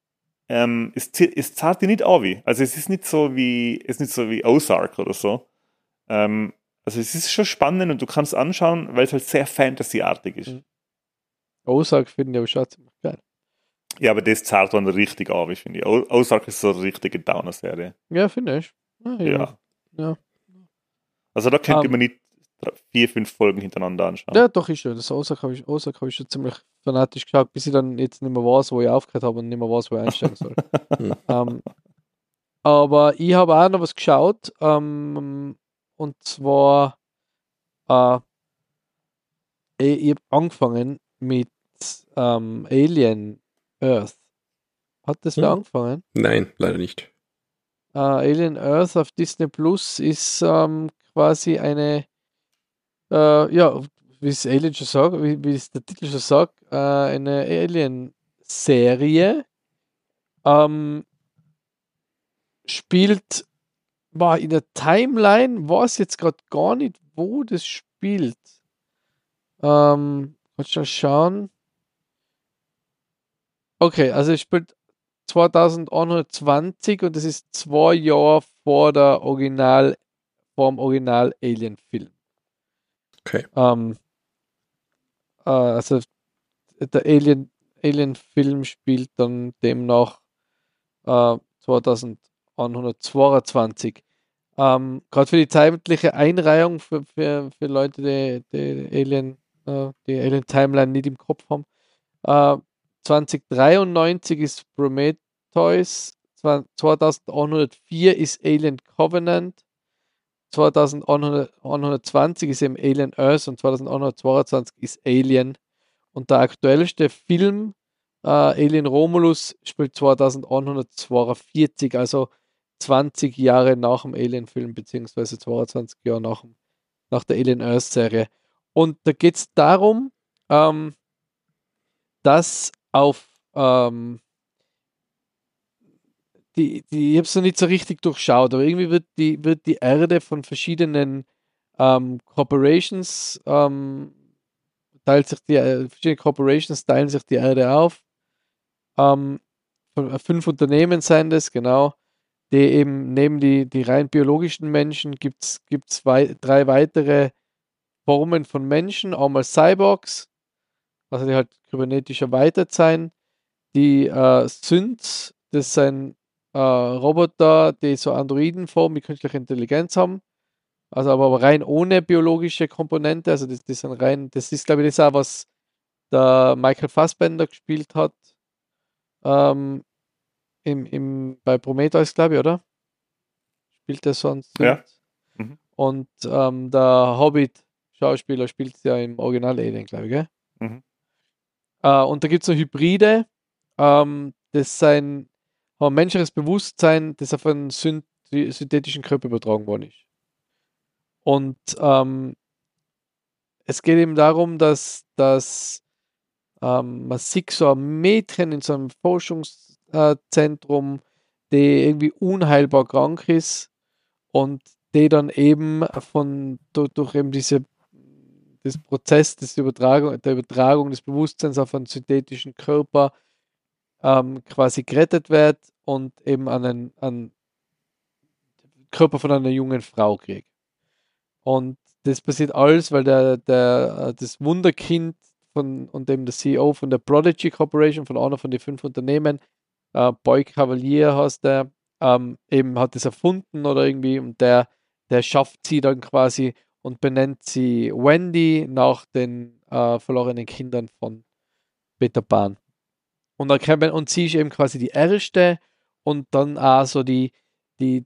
es zahlt dir nicht auf. Also es ist nicht so wie Ozark oder so. Also es ist schon spannend und du kannst anschauen, weil es halt sehr fantasyartig ist. Mhm. Ozark finde ich aber schon ziemlich geil. Ja, aber das zahlt dann richtig auf, finde ich. Ozark ist so eine richtige Downer-Serie. Ja, finde ich. Ja. Ja. Also da könnte man nicht 4, 5 Folgen hintereinander anschauen. Ja, doch ist schon. Das Ozark habe ich schon ziemlich fanatisch geschaut, bis ich dann jetzt nicht mehr weiß, wo ich aufgehört habe und nicht mehr weiß, wo ich einsteigen soll. Aber ich habe auch noch was geschaut, und zwar ich habe angefangen mit Alien Earth. Hat das wer angefangen? Nein, leider nicht. Alien Earth auf Disney Plus ist quasi eine, ja, wie es Alien schon sagt, wie es der Titel schon sagt, eine Alien-Serie. Spielt, war in der Timeline, weiß jetzt gerade gar nicht, wo das spielt. Kannst du schauen. Okay, also es spielt 2120 und das ist 2 Jahre vor dem Original Alien-Film. Okay. Also der Alien-Film spielt dann demnach 2122. Gerade für die zeitliche Einreihung für Leute, die Alien-Timeline nicht im Kopf haben. 2093 ist Prometheus, 2104 ist Alien Covenant, 2120 ist eben Alien Earth und 2122 ist Alien. Und der aktuellste Film, Alien Romulus, spielt 2142, also 20 Jahre nach dem Alien-Film, beziehungsweise 22 Jahre nach der Alien Earth-Serie. Und da geht es darum, dass auf ich habe es noch nicht so richtig durchschaut, aber irgendwie wird die Erde von verschiedenen Corporations, verschiedene Corporations teilen sich die Erde auf. 5 Unternehmen seien das, genau, die eben neben die rein biologischen Menschen gibt es 3 weitere Formen von Menschen, einmal Cyborgs, also die halt kybernetisch erweitert sein, die Synths, das sind Roboter, die so Androidenform mit künstlicher Intelligenz haben, also aber rein ohne biologische Komponente, also das sind rein, das ist glaube ich das auch, was der Michael Fassbender gespielt hat, ähm, bei Prometheus, glaube ich, oder? Spielt er so ein Synth? Ja. Mhm. Und der Hobbit-Schauspieler spielt es ja im Original Alien, glaube ich, gell? Mhm. Und da gibt es so Hybride, haben ein menschliches Bewusstsein, das auf einen synthetischen Körper übertragen worden ist. Und es geht eben darum, dass man sieht so ein Mädchen in so einem Forschungszentrum, die irgendwie unheilbar krank ist und die dann eben durch eben das Prozess der Übertragung des Bewusstseins auf einen synthetischen Körper quasi gerettet wird und eben an einen Körper von einer jungen Frau kriegt. Und das passiert alles, weil das Wunderkind und eben der CEO von der Prodigy Corporation, von einer von den 5 Unternehmen, Boy Cavalier heißt der, eben hat das erfunden oder irgendwie und der schafft sie dann quasi und benennt sie Wendy nach den verlorenen Kindern von Peter Pan. Und sie ist eben quasi die erste und dann auch so die,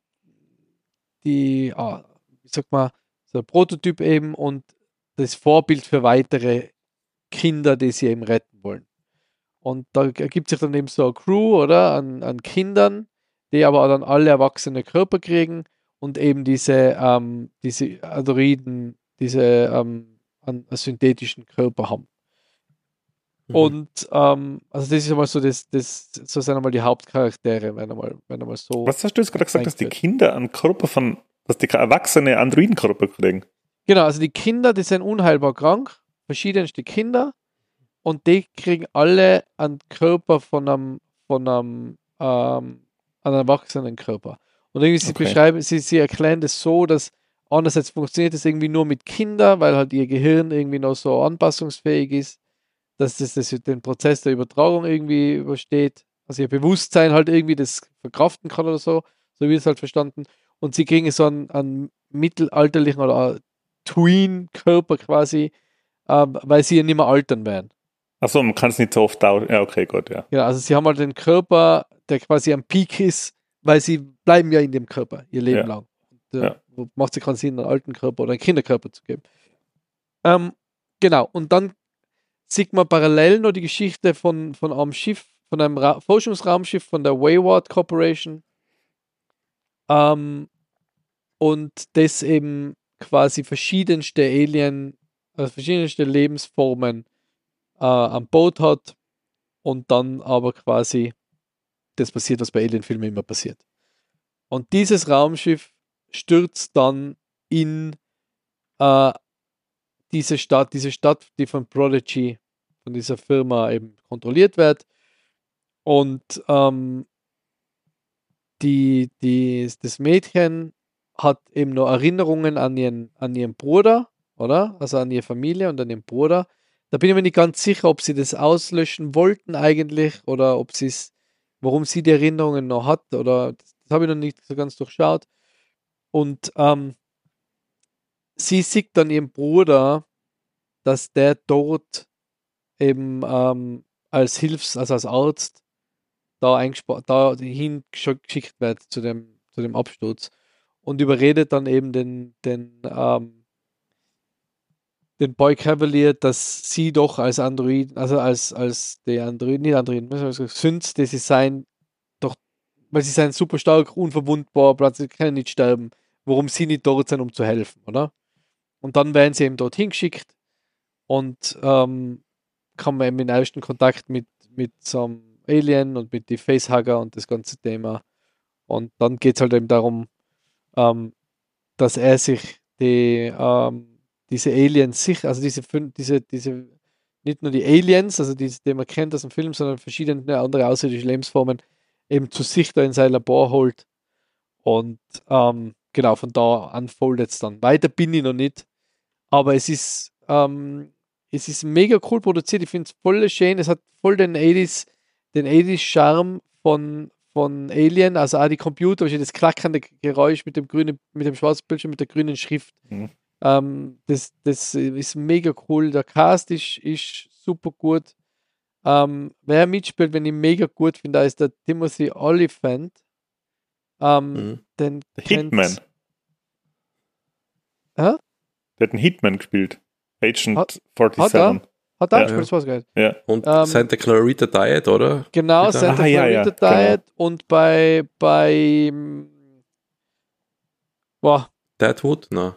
wie sagt man, so ein Prototyp eben und das Vorbild für weitere Kinder, die sie eben retten wollen. Und da ergibt sich dann eben so eine Crew, oder? An Kindern, die aber dann alle erwachsene Körper kriegen und eben diese Androiden, diese synthetischen Körper haben. Und also das ist einmal so, so sind einmal die Hauptcharaktere, wenn einmal so. Was hast du jetzt gerade gesagt, dass die Kinder einen Körper dass die erwachsene Androidenkörper kriegen? Genau, also die Kinder, die sind unheilbar krank, verschiedenste Kinder, und die kriegen alle einen Körper von einem erwachsenen Körper. Und irgendwie sie erklären das so, dass einerseits funktioniert das irgendwie nur mit Kindern, weil halt ihr Gehirn irgendwie noch so anpassungsfähig ist, dass das den Prozess der Übertragung irgendwie übersteht, also ihr Bewusstsein halt irgendwie das verkraften kann oder so, so wie es halt verstanden. Und sie kriegen so einen mittelalterlichen oder Tween-Körper quasi, weil sie ja nicht mehr altern werden. Achso, man kann es nicht so oft dauern. Ja, okay, gut, ja. Ja, also sie haben halt den Körper, der quasi am Peak ist, weil sie bleiben ja in dem Körper ihr Leben lang. Und, macht es keinen Sinn, einen alten Körper oder einen Kinderkörper zu geben. Genau, und dann sieht man parallel noch die Geschichte von einem Schiff, von einem Forschungsraumschiff von der Wayward Corporation. Und das eben quasi verschiedenste verschiedenste Lebensformen am Boot hat und dann aber quasi das passiert, was bei Alien-Filmen immer passiert. Und dieses Raumschiff stürzt dann in diese Stadt, die von Prodigy, von dieser Firma eben kontrolliert wird. Und das Mädchen hat eben noch Erinnerungen an ihren Bruder, oder? Also an ihre Familie und an ihren Bruder. Da bin ich mir nicht ganz sicher, ob sie das auslöschen wollten eigentlich oder warum sie die Erinnerungen noch hat, oder das habe ich noch nicht so ganz durchschaut. Und sie sieht dann ihren Bruder, dass der dort eben als also als Arzt dahin geschickt wird zu dem Absturz und überredet dann eben den Boy Cavalier, dass sie doch als Androiden, also als die Androiden, nicht Androiden, Synths, die sie sein, doch, weil sie seien super stark, unverwundbar, plötzlich können nicht sterben, warum sie nicht dort sind, um zu helfen, oder? Und dann werden sie eben dorthin geschickt und kann man eben in ersten Kontakt mit so einem Alien und mit die Facehugger und das ganze Thema. Und dann geht es halt eben darum, dass er sich diese Aliens also diese nicht nur die Aliens, also die man kennt aus dem Film, sondern verschiedene andere außerirdische Lebensformen eben zu sich da in sein Labor holt. Und genau, von da an folgt es dann. Weiter bin ich noch nicht, aber es ist mega cool produziert. Ich finde es voll schön. Es hat voll den 80s Charme von Alien, also auch die Computer, das klackernde Geräusch mit dem schwarzen Bildschirm, mit der grünen Schrift. Das ist mega cool. Der Cast ist super gut. Wer mitspielt, wenn ich mega gut finde, da ist der Timothy Olyphant. Den Hitman. Der hat einen Hitman gespielt. Agent 47. Hat er gespielt, das weiß ich gar nicht. Ja. Und Santa Clarita Diet, oder? Genau, Santa Clarita Diet. Genau. Und bei Deadwood? Nein.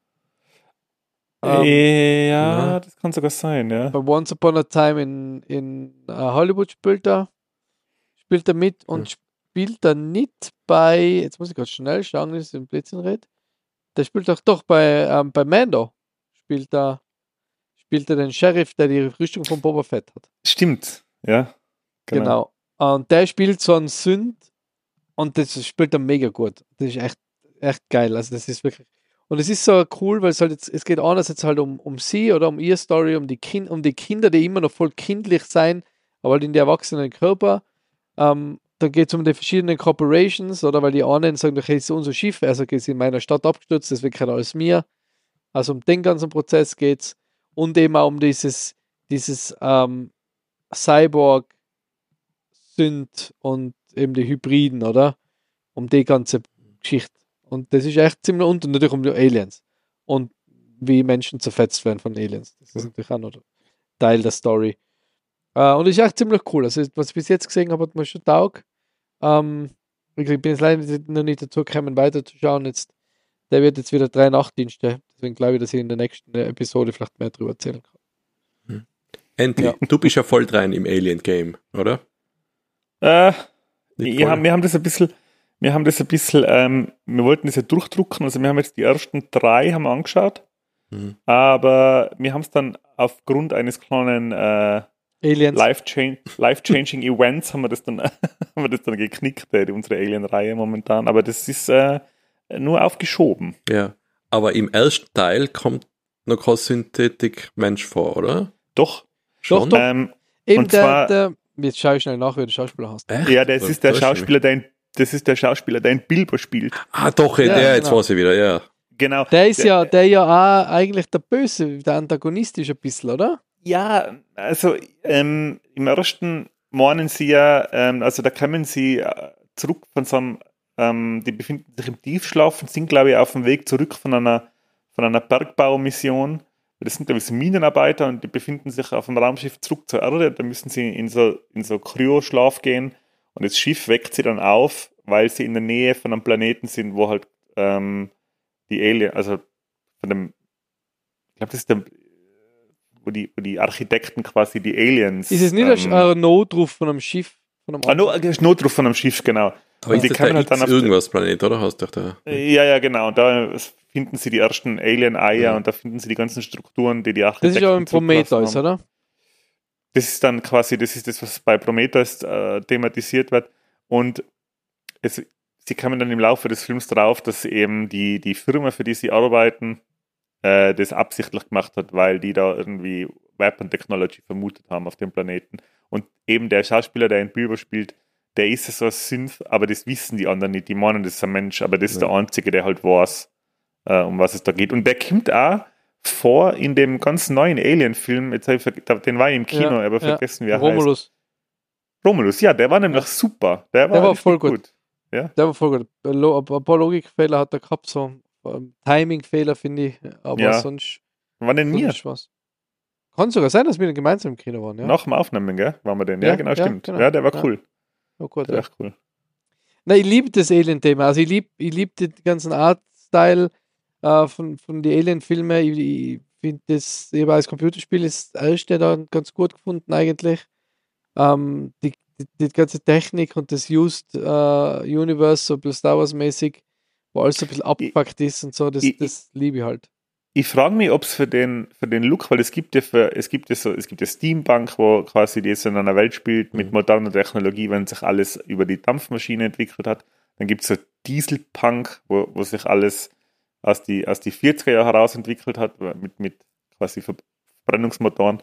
Ja, das kann sogar sein, ja. Bei Once Upon a Time in Hollywood spielt er mit und spielt er nicht bei, jetzt muss ich gerade schnell schauen, dass ich im Blödsinn rede. Der spielt doch bei Mando. Spielt er den Sheriff, der die Rüstung von Boba Fett hat. Stimmt, ja. Genau. Und der spielt so einen Sünd und das spielt er mega gut. Das ist echt geil. Also das ist wirklich. Und es ist so cool, weil es geht anders jetzt halt um sie oder um ihre Story, um die Kinder, die immer noch voll kindlich sein, aber halt in die erwachsenen Körper. Dann geht es um die verschiedenen Corporations, oder weil die einen sagen, okay, es ist unser Schiff, also ist in meiner Stadt abgestürzt, deswegen kann alles mir. Also um den ganzen Prozess geht's. Und eben auch um dieses Cyborg, Synth und eben die Hybriden, oder? Um die ganze Geschichte. Und das ist echt ziemlich und natürlich um die Aliens. Und wie Menschen zerfetzt werden von Aliens. Das ist natürlich auch noch Teil der Story. Und das ist echt ziemlich cool. Also, was ich bis jetzt gesehen habe, hat mir schon taugt. Ich bin jetzt leider noch nicht dazu gekommen, weiterzuschauen. Der wird jetzt wieder 3 Nachtdienste. Deswegen glaube ich, dass ich in der nächsten Episode vielleicht mehr darüber erzählen kann. Andy, du bist ja voll dran im Alien-Game, oder? Wir haben das ein bisschen, wir wollten das ja durchdrucken, also wir haben jetzt die ersten 3 haben wir angeschaut, aber wir haben es dann aufgrund eines kleinen Life-changing Events haben wir das dann geknickt, unsere Alien-Reihe momentan, aber das ist nur aufgeschoben. Ja, aber im ersten Teil kommt noch kein Synthetik-Mensch vor, oder? Doch. Schon? Doch. Eben und zwar, jetzt schaue ich schnell nach, wer der Schauspieler heißt. Ja, das ist der Schauspieler, der in Bilbo spielt. Ah, doch, jetzt genau. weiß ich wieder, ja. Genau. Der ist ja auch eigentlich der Böse, der Antagonist ist ein bisschen, oder? Ja, also im ersten meinen sie ja, also da kommen sie zurück von so einem, die befinden sich im Tiefschlaf und sind, glaube ich, auf dem Weg zurück von einer Bergbaumission. Das sind, glaube ich, so Minenarbeiter und die befinden sich auf dem Raumschiff zurück zur Erde. Da müssen sie in so Kryoschlaf gehen und das Schiff weckt sie dann auf, weil sie in der Nähe von einem Planeten sind, wo halt die Alien, also von dem, ich glaube, das ist der, wo die Architekten quasi die Aliens. Ist es nicht ein Notruf von einem Schiff? Notruf von einem Schiff, genau. Aber und die kann halt dann auf irgendwas Planet, oder? Hast du da? Ja, genau. Und da finden sie die ersten Alien-Eier und da finden sie die ganzen Strukturen, die Architekten. Das ist ja ein Prometheus, oder? Das ist dann quasi, das ist das, was bei Prometheus thematisiert wird. Und sie kamen dann im Laufe des Films drauf, dass eben die Firma, für die sie arbeiten, das absichtlich gemacht hat, weil die da irgendwie Weapon Technology vermutet haben auf dem Planeten. Und eben der Schauspieler, der in Bilbo spielt, der ist so ein Synth, aber das wissen die anderen nicht. Die meinen, das ist ein Mensch, aber das ist der Einzige, der halt weiß, um was es da geht. Und der kommt auch vor in dem ganz neuen Alien-Film, jetzt den war ich im Kino, aber vergessen, wie er heißt. Romulus, ja, der war nämlich super. Der war voll gut. Ja? Der war voll gut. Ein paar Logikfehler hat er gehabt, so Timing-Fehler, finde ich, aber sonst... Wann denn mir? Was. Kann sogar sein, dass wir gemeinsam im Kino waren, ja. Nach dem Aufnehmen, gell? Waren wir denn? Ja, genau, stimmt. Genau. Ja, der war cool. Oh Gott, der war echt cool. Na, ich liebe das Alien-Thema. Also ich liebe den ganzen Art-Style von den Alien-Filmen. Ich finde das, als Computerspiel ist das erste da ganz gut gefunden eigentlich. die ganze Technik und das Used Universe, so ein bisschen Star Wars mäßig, wo alles so ein bisschen abgepackt ist und so, das liebe ich halt. Ich frage mich, ob es für den Look, weil es gibt ja Steampunk, wo quasi das in einer Welt spielt mit moderner Technologie, wenn sich alles über die Dampfmaschine entwickelt hat. Dann gibt es so Dieselpunk, wo sich alles aus die 40er Jahre heraus entwickelt hat, mit quasi Verbrennungsmotoren.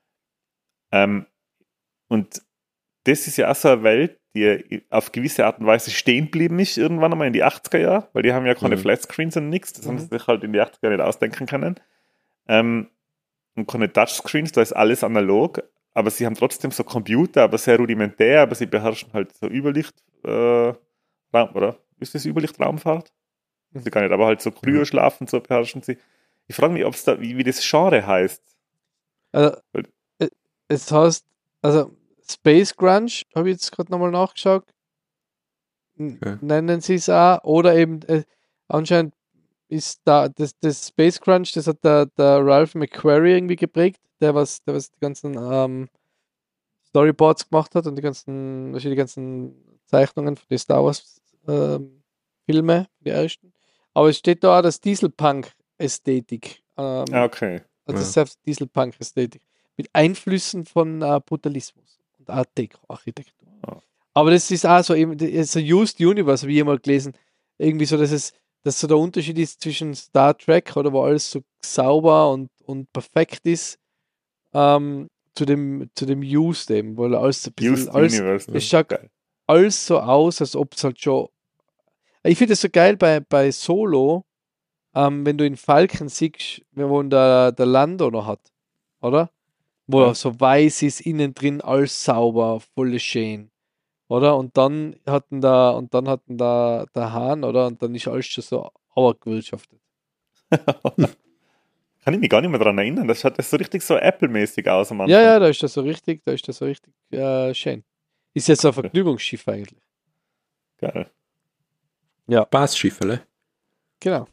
Und das ist ja auch so eine Welt, die auf gewisse Art und Weise stehen geblieben ist, irgendwann einmal in die 80er Jahre, weil die haben ja keine Flatscreens und nichts, das haben sie sich halt in die 80er Jahre nicht ausdenken können. Und keine Touchscreens, da ist alles analog, aber sie haben trotzdem so Computer, aber sehr rudimentär, aber sie beherrschen halt so Überlicht, oder? Ist das Überlichtraumfahrt? Sie gar nicht, aber halt so Kryoschlaf und so beherrschen sie. Ich frage mich, ob es da, wie das Genre heißt. Also, es heißt, also Space Grunge, habe ich jetzt gerade nochmal nachgeschaut, nennen sie es auch, oder eben anscheinend ist da das Space Grunge, das hat der Ralph McQuarrie irgendwie geprägt, der was die ganzen Storyboards gemacht hat und die ganzen Zeichnungen für die Star Wars Filme, die ersten. Aber es steht da auch das Dieselpunk-Ästhetik. Okay. Also selbst Dieselpunk-Ästhetik. Mit Einflüssen von Brutalismus und Art Deco-Architektur. Oh. Aber das ist auch so, eben, so Used Universe, habe ich mal gelesen. Irgendwie so, dass so der Unterschied ist zwischen Star Trek, oder wo alles so sauber und perfekt ist, zu dem Used eben, weil alles ein bisschen, es schaut alles so aus, als ob es halt schon. Ich finde es so geil bei Solo, wenn du in Falcon siehst, wo der Lando noch hat, oder? Wo er so weiß ist, innen drin alles sauber, voll schön, oder? Und dann hatten da der Hahn, oder? Und dann ist alles schon so auergewirtschaftet. Kann ich mich gar nicht mehr daran erinnern. Das schaut so richtig so Apple-mäßig aus am Anfang. Ja, da ist das so richtig schön. Ist jetzt so ein Vergnügungsschiff eigentlich. Geil. Ja. Spaßschifferle. Genau.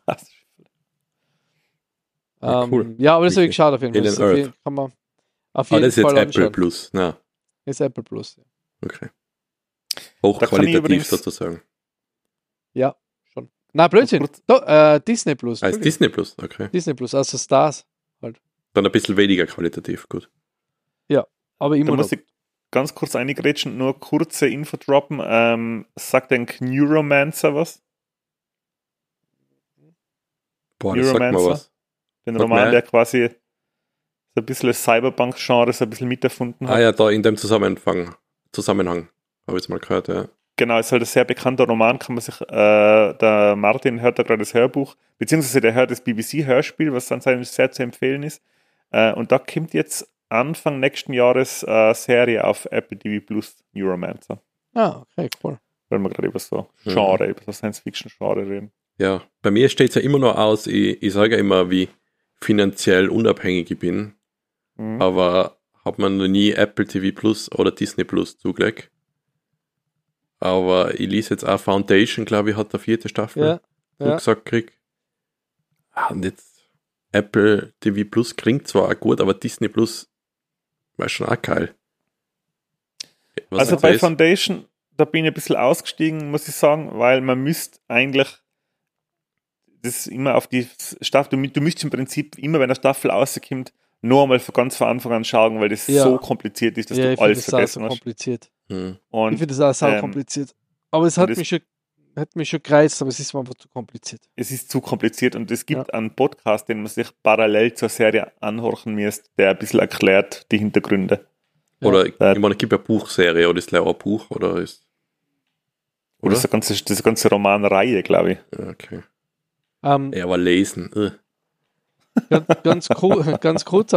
Cool. Ja, aber das ist wirklich schade auf jeden Fall. Das kann man auf jeden das ist Fall jetzt anschauen. Apple Plus. Ja. Ist Apple Plus. Ja. Okay. Hochqualitativ übrigens, sozusagen. Ja, schon. Na, Blödsinn. Disney Plus. Ist Disney Plus, okay. Disney Plus, also Stars halt. Dann ein bisschen weniger qualitativ, gut. Ja, aber immer da noch. muss ich ganz kurz eingrätschen, nur kurze Info droppen. Sagt ein Neuromancer was? Boah, das sagt mal was. Den Roman, der quasi so ein bisschen das Cyberpunk-Genre so ein bisschen miterfunden hat. Ah ja, da in dem Zusammenhang habe ich es mal gehört, ja. Genau, ist halt ein sehr bekannter Roman, kann man sich, der Martin hört da gerade das Hörbuch, beziehungsweise der hört das BBC-Hörspiel, was anscheinend sehr zu empfehlen ist. Und da kommt jetzt Anfang nächsten Jahres Serie auf Apple TV Plus, Neuromancer. Ah, okay, cool. Weil wir gerade über so Genre, über so Science-Fiction-Genre reden. Ja, bei mir steht es ja immer noch aus, ich sage ja immer, wie finanziell unabhängig ich bin, aber habe man noch nie Apple TV Plus oder Disney Plus zugelegt. Aber ich lese jetzt auch Foundation, glaube ich, hat der 4. Staffel gesagt krieg. Und jetzt Apple TV Plus klingt zwar auch gut, aber Disney Plus war schon auch geil. Also bei Foundation, da bin ich ein bisschen ausgestiegen, muss ich sagen, weil man müsste eigentlich das immer auf die Staffel, du müsstest im Prinzip immer, wenn eine Staffel rauskommt, nur einmal von Anfang an schauen, weil das so kompliziert ist, dass du alles vergessen hast. Kompliziert. Und, ich finde das auch sau kompliziert. Aber es hat mich schon gereizt, aber es ist mir einfach zu kompliziert. Es ist zu kompliziert und es gibt einen Podcast, den man sich parallel zur Serie anhorchen müsste, der ein bisschen erklärt die Hintergründe. Oder ich meine, es gibt eine Buchserie oder ist es ein Buch oder ist. Oder das ist eine ganze Romanreihe, glaube ich. Okay. Aber lesen. Ganz kurz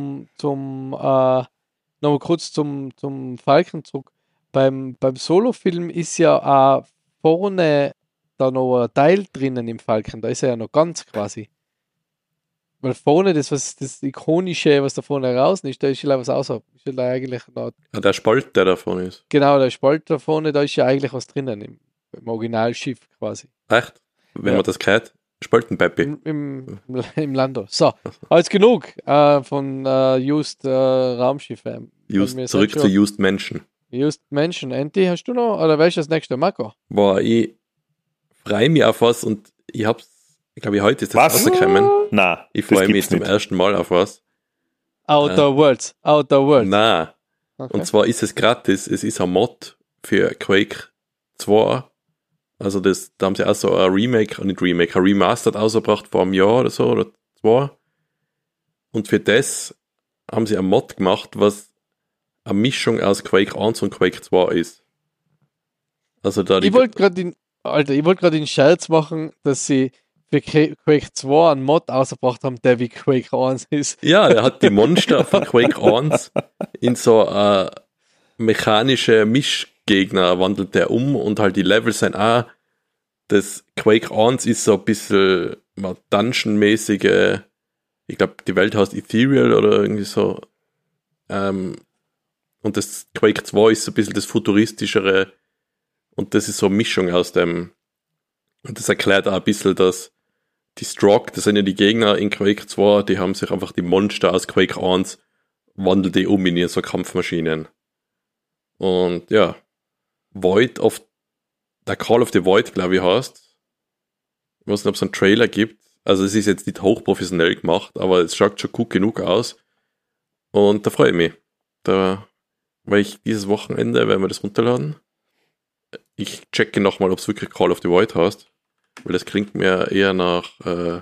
nochmal kurz zum Falken zurück. Beim Solo-Film ist ja auch vorne da noch ein Teil drinnen im Falken. Da ist er ja noch ganz quasi. Weil vorne das Ikonische, was da vorne raus ist, da ist ja was außer. Ist ja eigentlich noch. Der Spalt, der da vorne ist. Genau, der Spalt da vorne, da ist ja eigentlich was drinnen im Originalschiff quasi. Echt? Wenn man das gehört? Spaltenpeppi. Im Lando. So, alles genug von Used Raumschiffe. Zurück zu Used Menschen. Just Menschen. Andy, hast du noch? Oder welches das nächste Marco? Boah, ich freue mich auf was und ich glaube, heute ist das rausgekommen. Nein, ich freue mich zum ersten Mal auf was. Outer Worlds. Nein. Okay. Und zwar ist es gratis. Es ist ein Mod für Quake 2. Also da haben sie auch so ein ein Remastered ausgebracht vor einem Jahr oder so oder 2. Und für das haben sie ein Mod gemacht, was eine Mischung aus Quake 1 und Quake 2 ist. Also da ich wollte gerade den Scherz machen, dass sie für Quake 2 einen Mod ausgebracht haben, der wie Quake 1 ist. Ja, der hat die Monster von Quake 1 in so mechanische Mischgegner wandelt der um und halt die Levels sind auch, das Quake 1 ist so ein bisschen Dungeon-mäßige, ich glaube, die Welt heißt Ethereal oder irgendwie so. Und das Quake 2 ist so ein bisschen das futuristischere und das ist so eine Mischung aus dem. Und das erklärt auch ein bisschen, dass die Stroke, das sind ja die Gegner in Quake 2, die haben sich einfach die Monster aus Quake 1 wandelt die um in so Kampfmaschinen. Und ja, der Call of the Void, glaube ich, heißt. Ich weiß nicht, ob es einen Trailer gibt. Also es ist jetzt nicht hochprofessionell gemacht, aber es schaut schon gut genug aus. Und da freue ich mich. Da weil ich dieses Wochenende, werden wir das runterladen. Ich checke nochmal, ob es wirklich Call of the Void heißt. Weil das klingt mir eher nach da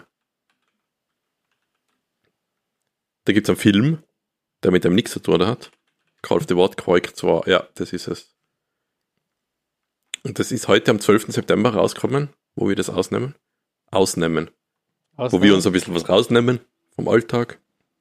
gibt es einen Film, der mit dem nichts zu tun hat. Call of the Void, Quake 2, ja, das ist es. Und das ist heute am 12. September rausgekommen, wo wir das ausnehmen. Wo wir uns ein bisschen was rausnehmen vom Alltag.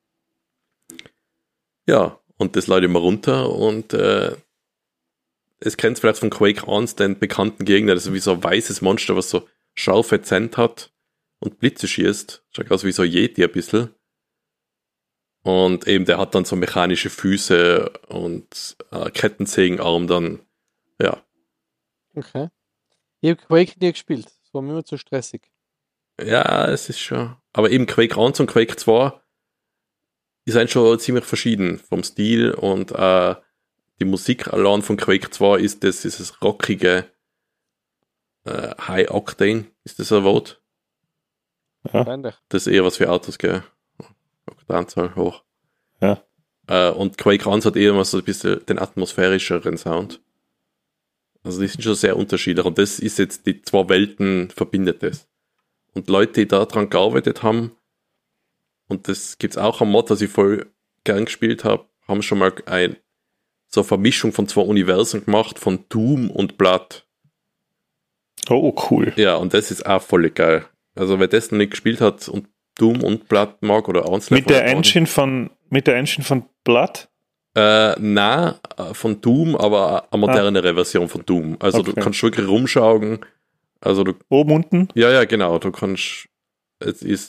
Ja, und das lade ich mal runter und es kennt vielleicht von Quake 1 den bekannten Gegner, das ist wie so ein weißes Monster, was so scharfe Zähne hat und Blitze schießt. Schaut aus wie so ein Yeti ein bisschen. Und eben, der hat dann so mechanische Füße und Kettensägenarm dann, ja. Okay. Ich habe Quake nie gespielt. Das war mir immer zu stressig. Ja, es ist schon. Aber eben Quake 1 und Quake 2 die sind schon ziemlich verschieden vom Stil und die Musik allein von Quake 2 ist dieses rockige High Octane, ist das ein Wort? Ja. Das ist eher was für Autos, gell? Oktanzahl hoch. Ja. Und Quake 1 hat eher mal so ein bisschen den atmosphärischeren Sound. Also die sind schon sehr unterschiedlich und das ist jetzt, die zwei Welten verbindet das. Und Leute, die da dran gearbeitet haben, und das gibt's auch am Mod, was ich voll gern gespielt habe, haben schon mal so eine Vermischung von zwei Universen gemacht, von Doom und Blood. Oh, cool. Ja, und das ist auch voll geil. Also wer das noch nicht gespielt hat und Doom und Blood mag oder Onslaught. Mit der Engine von Blood? Nein, von Doom, aber eine modernere Version von Doom. Also okay. Du kannst wirklich rumschauen. Also du, oben, unten? Ja, genau. Du kannst, es ist,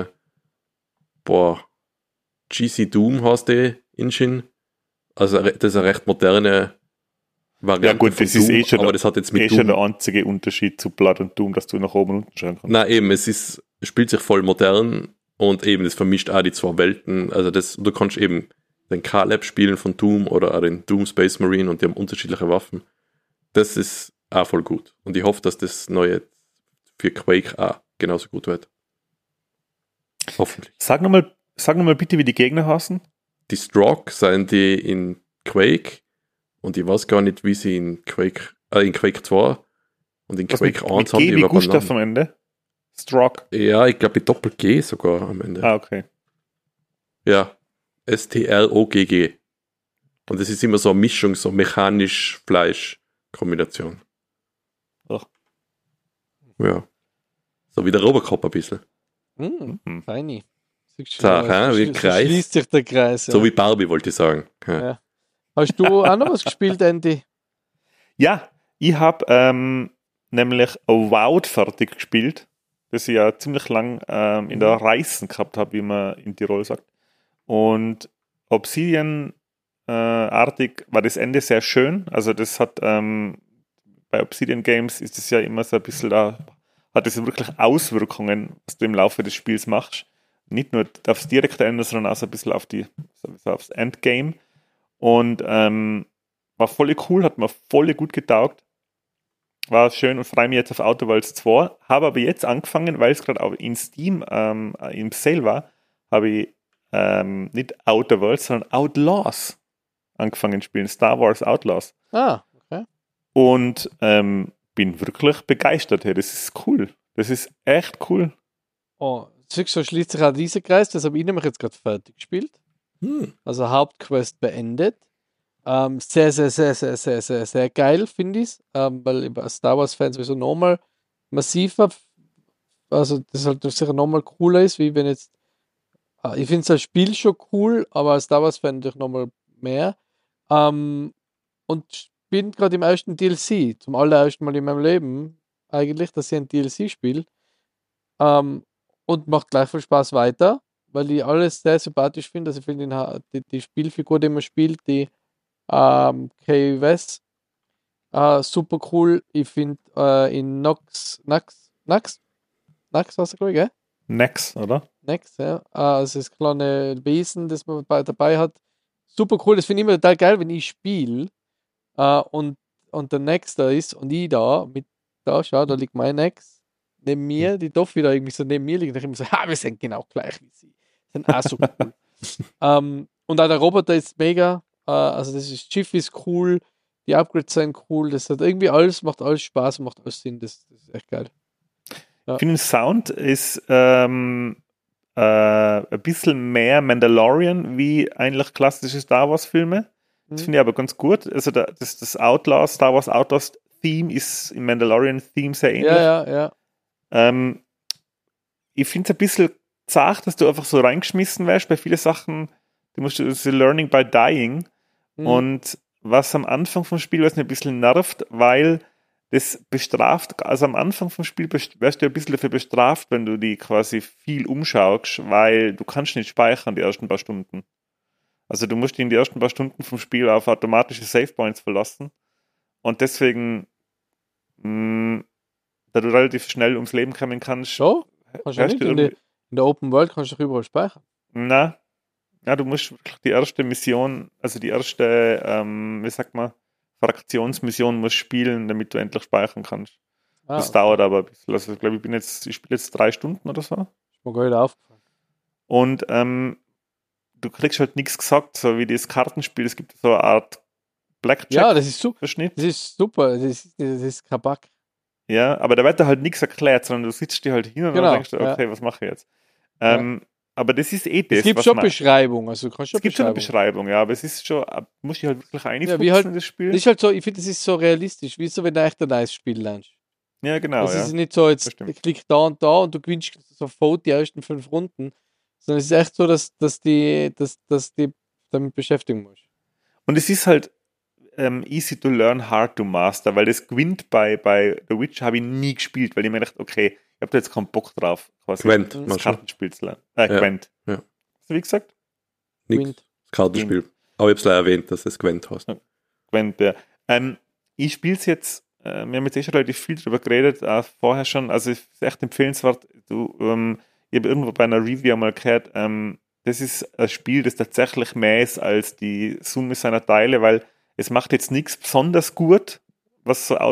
GC Doom heißt die Engine. Also das ist eine recht moderne Variante. Ja gut, das ist Doom, aber das hat jetzt mit Doom schon der einzige Unterschied zu Blood und Doom, dass du nach oben und unten schauen kannst. Nein, eben, es spielt sich voll modern und eben, das vermischt auch die zwei Welten. Also du kannst eben den K-Lab spielen von Doom oder auch den Doom Space Marine und die haben unterschiedliche Waffen. Das ist auch voll gut. Und ich hoffe, dass das neue für Quake auch genauso gut wird. Hoffentlich. Sag nochmal bitte, wie die Gegner heißen. Die Stroke sind die in Quake und ich weiß gar nicht, wie sie in Quake 2 und in Quake 1 haben die überhaupt Gustav am Ende? Stroke? Ja, ich glaube mit Doppel-G sogar am Ende. Ah, okay. Ja, STROGG. Und das ist immer so eine Mischung, so mechanisch-Fleisch-Kombination. Ach. Ja. So wie der Robocop ein bisschen. Feini. Wie Kreis. Schließt sich der Kreis. Ja. So wie Barbie, wollte ich sagen. Ja. Hast du auch noch was gespielt, Andy? Ja, ich habe nämlich Avowed fertig gespielt, das ich ja ziemlich lang in der Reißen gehabt habe, wie man in Tirol sagt. Und Obsidian-artig war das Ende sehr schön. Also das hat bei Obsidian Games ist es ja immer so ein bisschen hat es wirklich Auswirkungen, was du im Laufe des Spiels machst. Nicht nur aufs direkte Ende, sondern auch so ein bisschen aufs Endgame. Und war voll cool, hat mir voll gut getaugt. War schön und freue mich jetzt auf Outer Worlds 2. Habe aber jetzt angefangen, weil es gerade auch in Steam im Sale war, habe ich nicht Outer Worlds, sondern Outlaws angefangen zu spielen. Star Wars Outlaws. Okay. Und bin wirklich begeistert. Hey. Das ist cool. Das ist echt cool. Oh, so schließt sich auch dieser Kreis. Das habe ich nämlich jetzt gerade fertig gespielt. Also Hauptquest beendet. Sehr, sehr, sehr, sehr, sehr, sehr, sehr geil, finde ich es. Weil ich als Star Wars-Fan sowieso nochmal massiver, also das halt sicher nochmal cooler ist, wie wenn jetzt, ich finde es als Spiel schon cool, aber als Star Wars-Fan natürlich nochmal mehr. Und bin gerade im ersten DLC, zum allerersten Mal in meinem Leben eigentlich, dass ich ein DLC spiele. Und macht gleich viel Spaß weiter, weil ich alles sehr sympathisch finde. Also ich finde die Spielfigur, die man spielt, die Kay West, super cool. Ich finde in Nax, hast du glaube ich, gell? Nex, oder? Nex, ja. Also das kleine Wesen, das man dabei hat. Super cool. Das finde ich immer total geil, wenn ich spiele und der Nex da ist und ich schau, da liegt mein Nex neben mir, die doch wieder irgendwie so neben mir liegt. Und ich immer so, wir sind genau gleich wie sie. Sind auch so cool. Und auch der Roboter ist mega. Also das Schiff ist cool, die Upgrades sind cool, das hat irgendwie alles, macht alles Spaß, macht alles Sinn, das ist echt geil. Ja. Ich finde, Sound ist ein bisschen mehr Mandalorian wie eigentlich klassische Star Wars Filme. Das finde ich aber ganz gut. Also das Star Wars Outlaws Theme ist im Mandalorian Theme sehr ähnlich. Ja. Ich finde es ein bisschen zart, dass du einfach so reingeschmissen wärst bei vielen Sachen. Du musst Learning by Dying. Und was am Anfang vom Spiel, was mich ein bisschen nervt, weil das bestraft, also am Anfang vom Spiel wärst du ein bisschen dafür bestraft, wenn du die quasi viel umschaust, weil du kannst nicht speichern die ersten paar Stunden. Also du musst dich in die ersten paar Stunden vom Spiel auf automatische Savepoints verlassen. Und deswegen, da du relativ schnell ums Leben kommen kannst, so? Kannst du nicht? In der Open World kannst du doch überall speichern. Na, ja, du musst wirklich die erste Mission, also die erste, wie sagt man, Fraktionsmission musst spielen, damit du endlich speichern kannst. Das dauert aber ein bisschen. Also ich glaube, ich spiele jetzt 3 Stunden oder so. Ist mir gar nicht aufgefallen. Und du kriegst halt nichts gesagt, so wie das Kartenspiel, es gibt so eine Art Blackjack. Ja, das ist super. Verschnitt. Das ist super, das ist kein Bug. Ja, aber da wird da halt nichts erklärt, sondern du sitzt dir halt hin und dann denkst du, okay, was mache ich jetzt? Aber das ist das. Es gibt schon Beschreibung. Also es gibt schon eine Beschreibung, ja, aber es ist schon, muss ich halt wirklich einfuchsen halt, in das Spiel. Das ist halt so, ich finde, das ist so realistisch, wie so, wenn du echt ein neues Spiel lernst. Ja, genau. Es ist nicht so, jetzt klick da und du gewinnst sofort die ersten 5 Runden, sondern es ist echt so, dass die damit beschäftigen musst. Und es ist halt easy to learn, hard to master, weil das Gwent bei The Witch habe ich nie gespielt, weil ich mir gedacht, okay, ich habe da jetzt keinen Bock drauf, quasi Gwent, das Kartenspiel zu lernen. Gwent. Ja. Hast du wie gesagt? Nix. Das Kartenspiel. Aber ich habe es leider erwähnt, dass es Gwent heißt. Ja. Gwent, ja. Ich spiele es jetzt, wir haben jetzt schon relativ viel darüber geredet, vorher schon, also es ist echt empfehlenswert. Ich habe irgendwo bei einer Review mal gehört, das ist ein Spiel, das tatsächlich mehr ist als die Summe seiner Teile, weil es macht jetzt nichts besonders gut, was so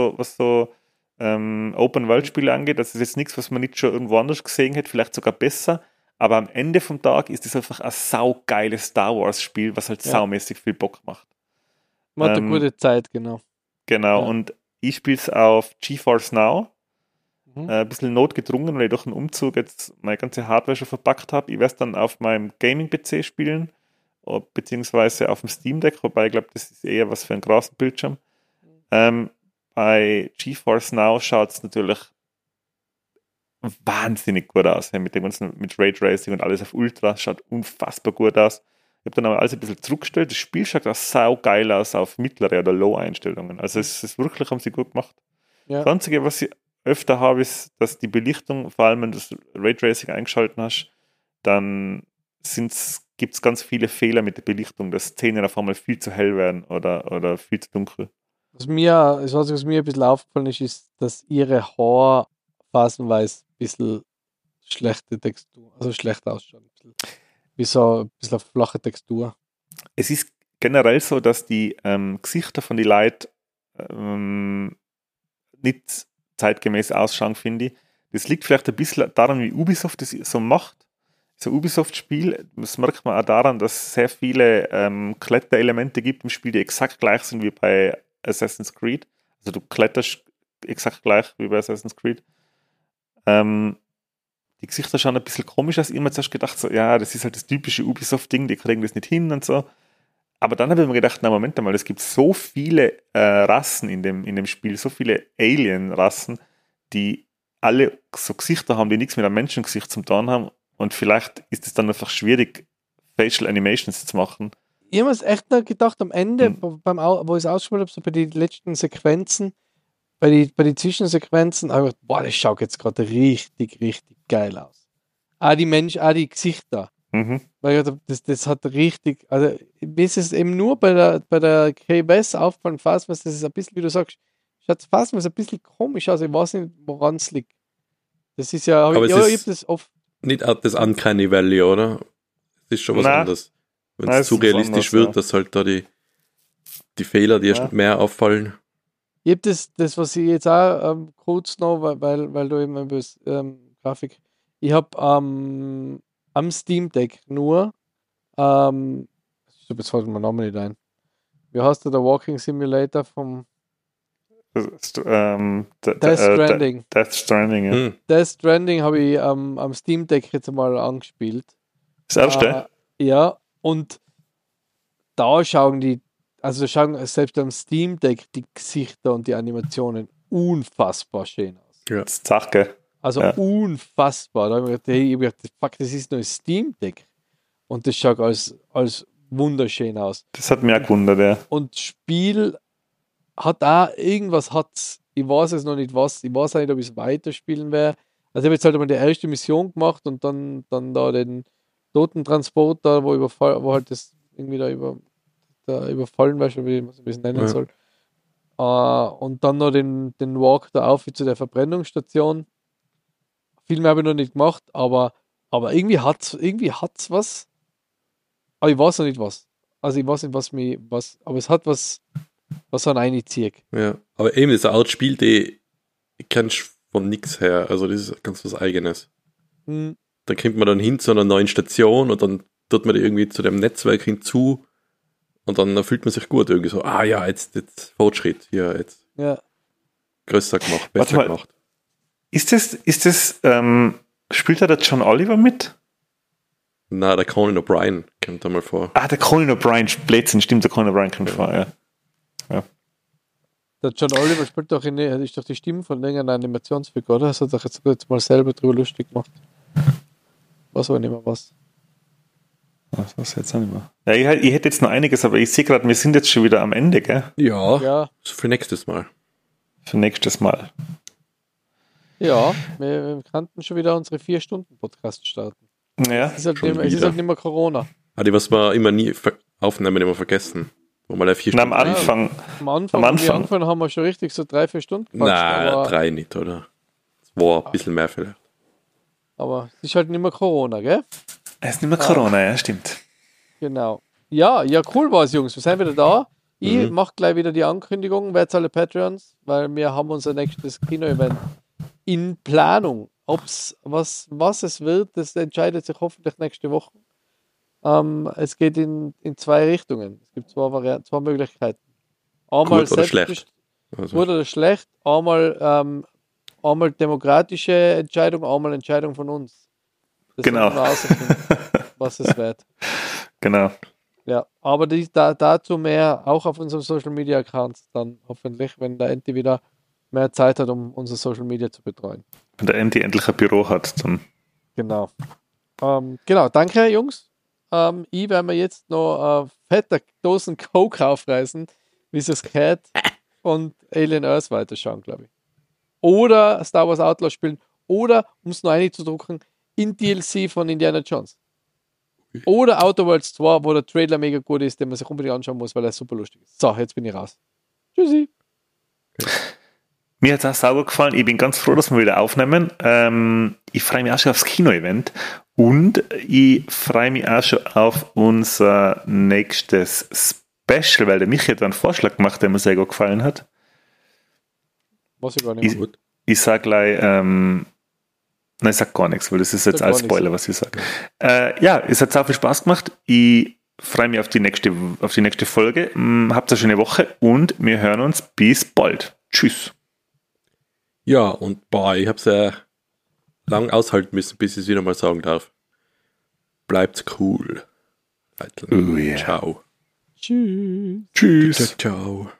Open-World-Spiele angeht. Das ist jetzt nichts, was man nicht schon irgendwo anders gesehen hätte, vielleicht sogar besser. Aber am Ende vom Tag ist es einfach ein saugeiles Star Wars-Spiel, was halt saumäßig viel Bock macht. Man hat eine gute Zeit, genau. Genau, und ich spiele es auf GeForce Now. Ein bisschen notgedrungen, weil ich durch einen Umzug jetzt meine ganze Hardware schon verpackt habe. Ich werde es dann auf meinem Gaming-PC spielen, beziehungsweise auf dem Steam Deck, wobei ich glaube, das ist eher was für einen großen Bildschirm. Bei GeForce Now schaut es natürlich wahnsinnig gut aus. Mit dem ganzen, mit Raytracing und alles auf Ultra, schaut unfassbar gut aus. Ich habe dann aber alles ein bisschen zurückgestellt. Das Spiel schaut auch saugeil aus auf mittlere oder Low-Einstellungen. Also es ist wirklich, haben sie gut gemacht. Ja. Das Einzige, was ich öfter habe, ist, dass die Belichtung, vor allem wenn du das Raytracing eingeschaltet hast, dann gibt es ganz viele Fehler mit der Belichtung, dass Szenen auf einmal viel zu hell werden oder viel zu dunkel. Was mir ein bisschen aufgefallen ist, dass ihre Haare phasenweise ein bisschen schlechte Textur, also schlecht ausschauen. Wie so ein bisschen eine flache Textur. Es ist generell so, dass die Gesichter von den Leuten nicht zeitgemäß ausschauen, finde ich. Das liegt vielleicht ein bisschen daran, wie Ubisoft das so macht. So ein Ubisoft-Spiel, das merkt man auch daran, dass es sehr viele Kletterelemente gibt im Spiel, die exakt gleich sind wie bei Assassin's Creed. Also du kletterst exakt gleich wie bei Assassin's Creed. Die Gesichter schauen ein bisschen komisch aus. Ich habe mir zuerst gedacht, so, ja, das ist halt das typische Ubisoft-Ding, die kriegen das nicht hin und so. Aber dann habe ich mir gedacht, na Moment mal, es gibt so viele Rassen in dem Spiel, so viele Alien-Rassen, die alle so Gesichter haben, die nichts mit einem Menschengesicht zu tun haben. Und vielleicht ist es dann einfach schwierig, Facial Animations zu machen. Ich habe mir echt noch gedacht, am Ende, wo ich es ausgespielt habe, so bei den letzten Sequenzen, bei den Zwischensequenzen, habe ich gedacht, boah, das schaut jetzt gerade richtig, richtig geil aus. Auch die Gesichter. Weil das hat richtig, also mir ist es eben nur bei der KBS aufgefallen, fast, was das ist ein bisschen, wie du sagst, schaut fast was ein bisschen komisch aus, ich weiß nicht, woran es liegt. Das ist ja, aber ich habe das oft. Nicht das Uncanny Valley, oder? Das ist schon was anderes. Wenn es zu realistisch wird, dass halt da die Fehler, die erst mehr auffallen. Ich habe das, was ich jetzt auch kurz noch, weil du eben über Grafik, ich habe am Steam Deck nur, jetzt fällt mir der Name nicht ein. Wie heißt der Walking Simulator vom Death Stranding. Death Stranding, ja. Death Stranding habe ich am Steam Deck jetzt mal angespielt. Das erste? Ja, und da schauen selbst am Steam Deck die Gesichter und die Animationen unfassbar schön aus. Ja, das ist Sache. Also unfassbar. Da habe ich gedacht, fuck, das ist nur ein Steam Deck. Und das schaut als wunderschön aus. Das hat mich auch gewundert, ja. Und Spiel hat auch irgendwas, ich weiß es noch nicht was, ich weiß auch nicht, ob ich es weiterspielen werde. Also ich habe jetzt halt einmal die erste Mission gemacht und dann da den Totentransporter, wo halt das irgendwie da überfallen war, wie man es nennen soll. Und dann noch den Walk da auf zu der Verbrennungsstation. Viel mehr habe ich noch nicht gemacht, aber irgendwie hat's was. Aber ich weiß noch nicht was. Also ich weiß nicht, aber es hat was an eine zieht. Ja, aber eben diese Art Spiel, die kennst du von nichts her. Also das ist ganz was Eigenes. Da kommt man dann hin zu einer neuen Station und dann tut man die irgendwie zu dem Netzwerk hinzu und dann fühlt man sich gut irgendwie so, ja, jetzt Fortschritt, hier, jetzt größer gemacht, besser gemacht. Ist das, spielt da der John Oliver mit? Na, der Conan O'Brien kommt da mal vor. Der Conan O'Brien, Blödsinn, stimmt, der Conan O'Brien kommt vor, ja. Der John Oliver spielt doch ist doch die Stimme von irgendeiner Animationsfigur, oder? Das hat doch jetzt mal selber drüber lustig gemacht. Was aber nicht mehr was. Was weiß ich jetzt auch nicht mehr. Ja, ich hätte jetzt noch einiges, aber ich sehe gerade, wir sind jetzt schon wieder am Ende, gell? Ja. Für nächstes Mal. Ja, wir könnten schon wieder unsere 4-Stunden-Podcast starten. Ja. Es ist halt nicht mehr Corona. Die, was wir immer nie aufnehmen, immer vergessen. Wo mal 4 Stunden. Am Anfang. Am Anfang haben wir schon richtig so 3-4 Stunden gemacht. Nein, 3 nicht, oder? 2, ein bisschen mehr vielleicht. Aber es ist halt nicht mehr Corona, gell? Es ist nicht mehr Corona, ja, stimmt. Genau. Ja, cool war's, Jungs. Wir sind wieder da. Ich mache gleich wieder die Ankündigung, werdet alle Patreons, weil wir haben unser nächstes Kino-Event in Planung. Was es wird, das entscheidet sich hoffentlich nächste Woche. Es geht in 2 Richtungen. Es gibt 2 Möglichkeiten. Einmal gut oder schlecht. Gut oder schlecht. Einmal demokratische Entscheidung, einmal Entscheidung von uns. Das genau. Was es wird. Genau. Ja, aber dazu mehr auch auf unserem Social Media Account dann hoffentlich, wenn der Enti wieder mehr Zeit hat, um unser Social Media zu betreuen. Wenn der Enti endlich ein Büro hat, dann. Genau. Genau, danke Jungs. Ich werde mir jetzt noch fette Dosen Coke aufreißen, wie es gehört, und Alien Earth weiterschauen, glaube ich. Oder Star Wars Outlaw spielen, oder, um es noch einzudrucken, in DLC von Indiana Jones. Oder Outer Worlds 2, wo der Trailer mega gut ist, den man sich unbedingt anschauen muss, weil er super lustig ist. So, jetzt bin ich raus. Tschüssi. Mir hat es auch sauber gefallen. Ich bin ganz froh, dass wir wieder aufnehmen. Ich freue mich auch schon aufs Kino-Event und ich freue mich auch schon auf unser nächstes Special, weil der Michi hat einen Vorschlag gemacht, der mir sehr gut gefallen hat. Was ich gar nicht gut. Ich sage gleich, nein, ich sage gar nichts, weil das ist jetzt alles Spoiler, was ich sage. Ja, es hat sehr viel Spaß gemacht. Ich freue mich auf die nächste Folge. Habt eine schöne Woche und wir hören uns. Bis bald. Tschüss. Ja, und ich habe sehr lang aushalten müssen, bis ich es wieder mal sagen darf. Bleibt cool. Yeah. Ciao. Tschüss. Tschüss. Ciao.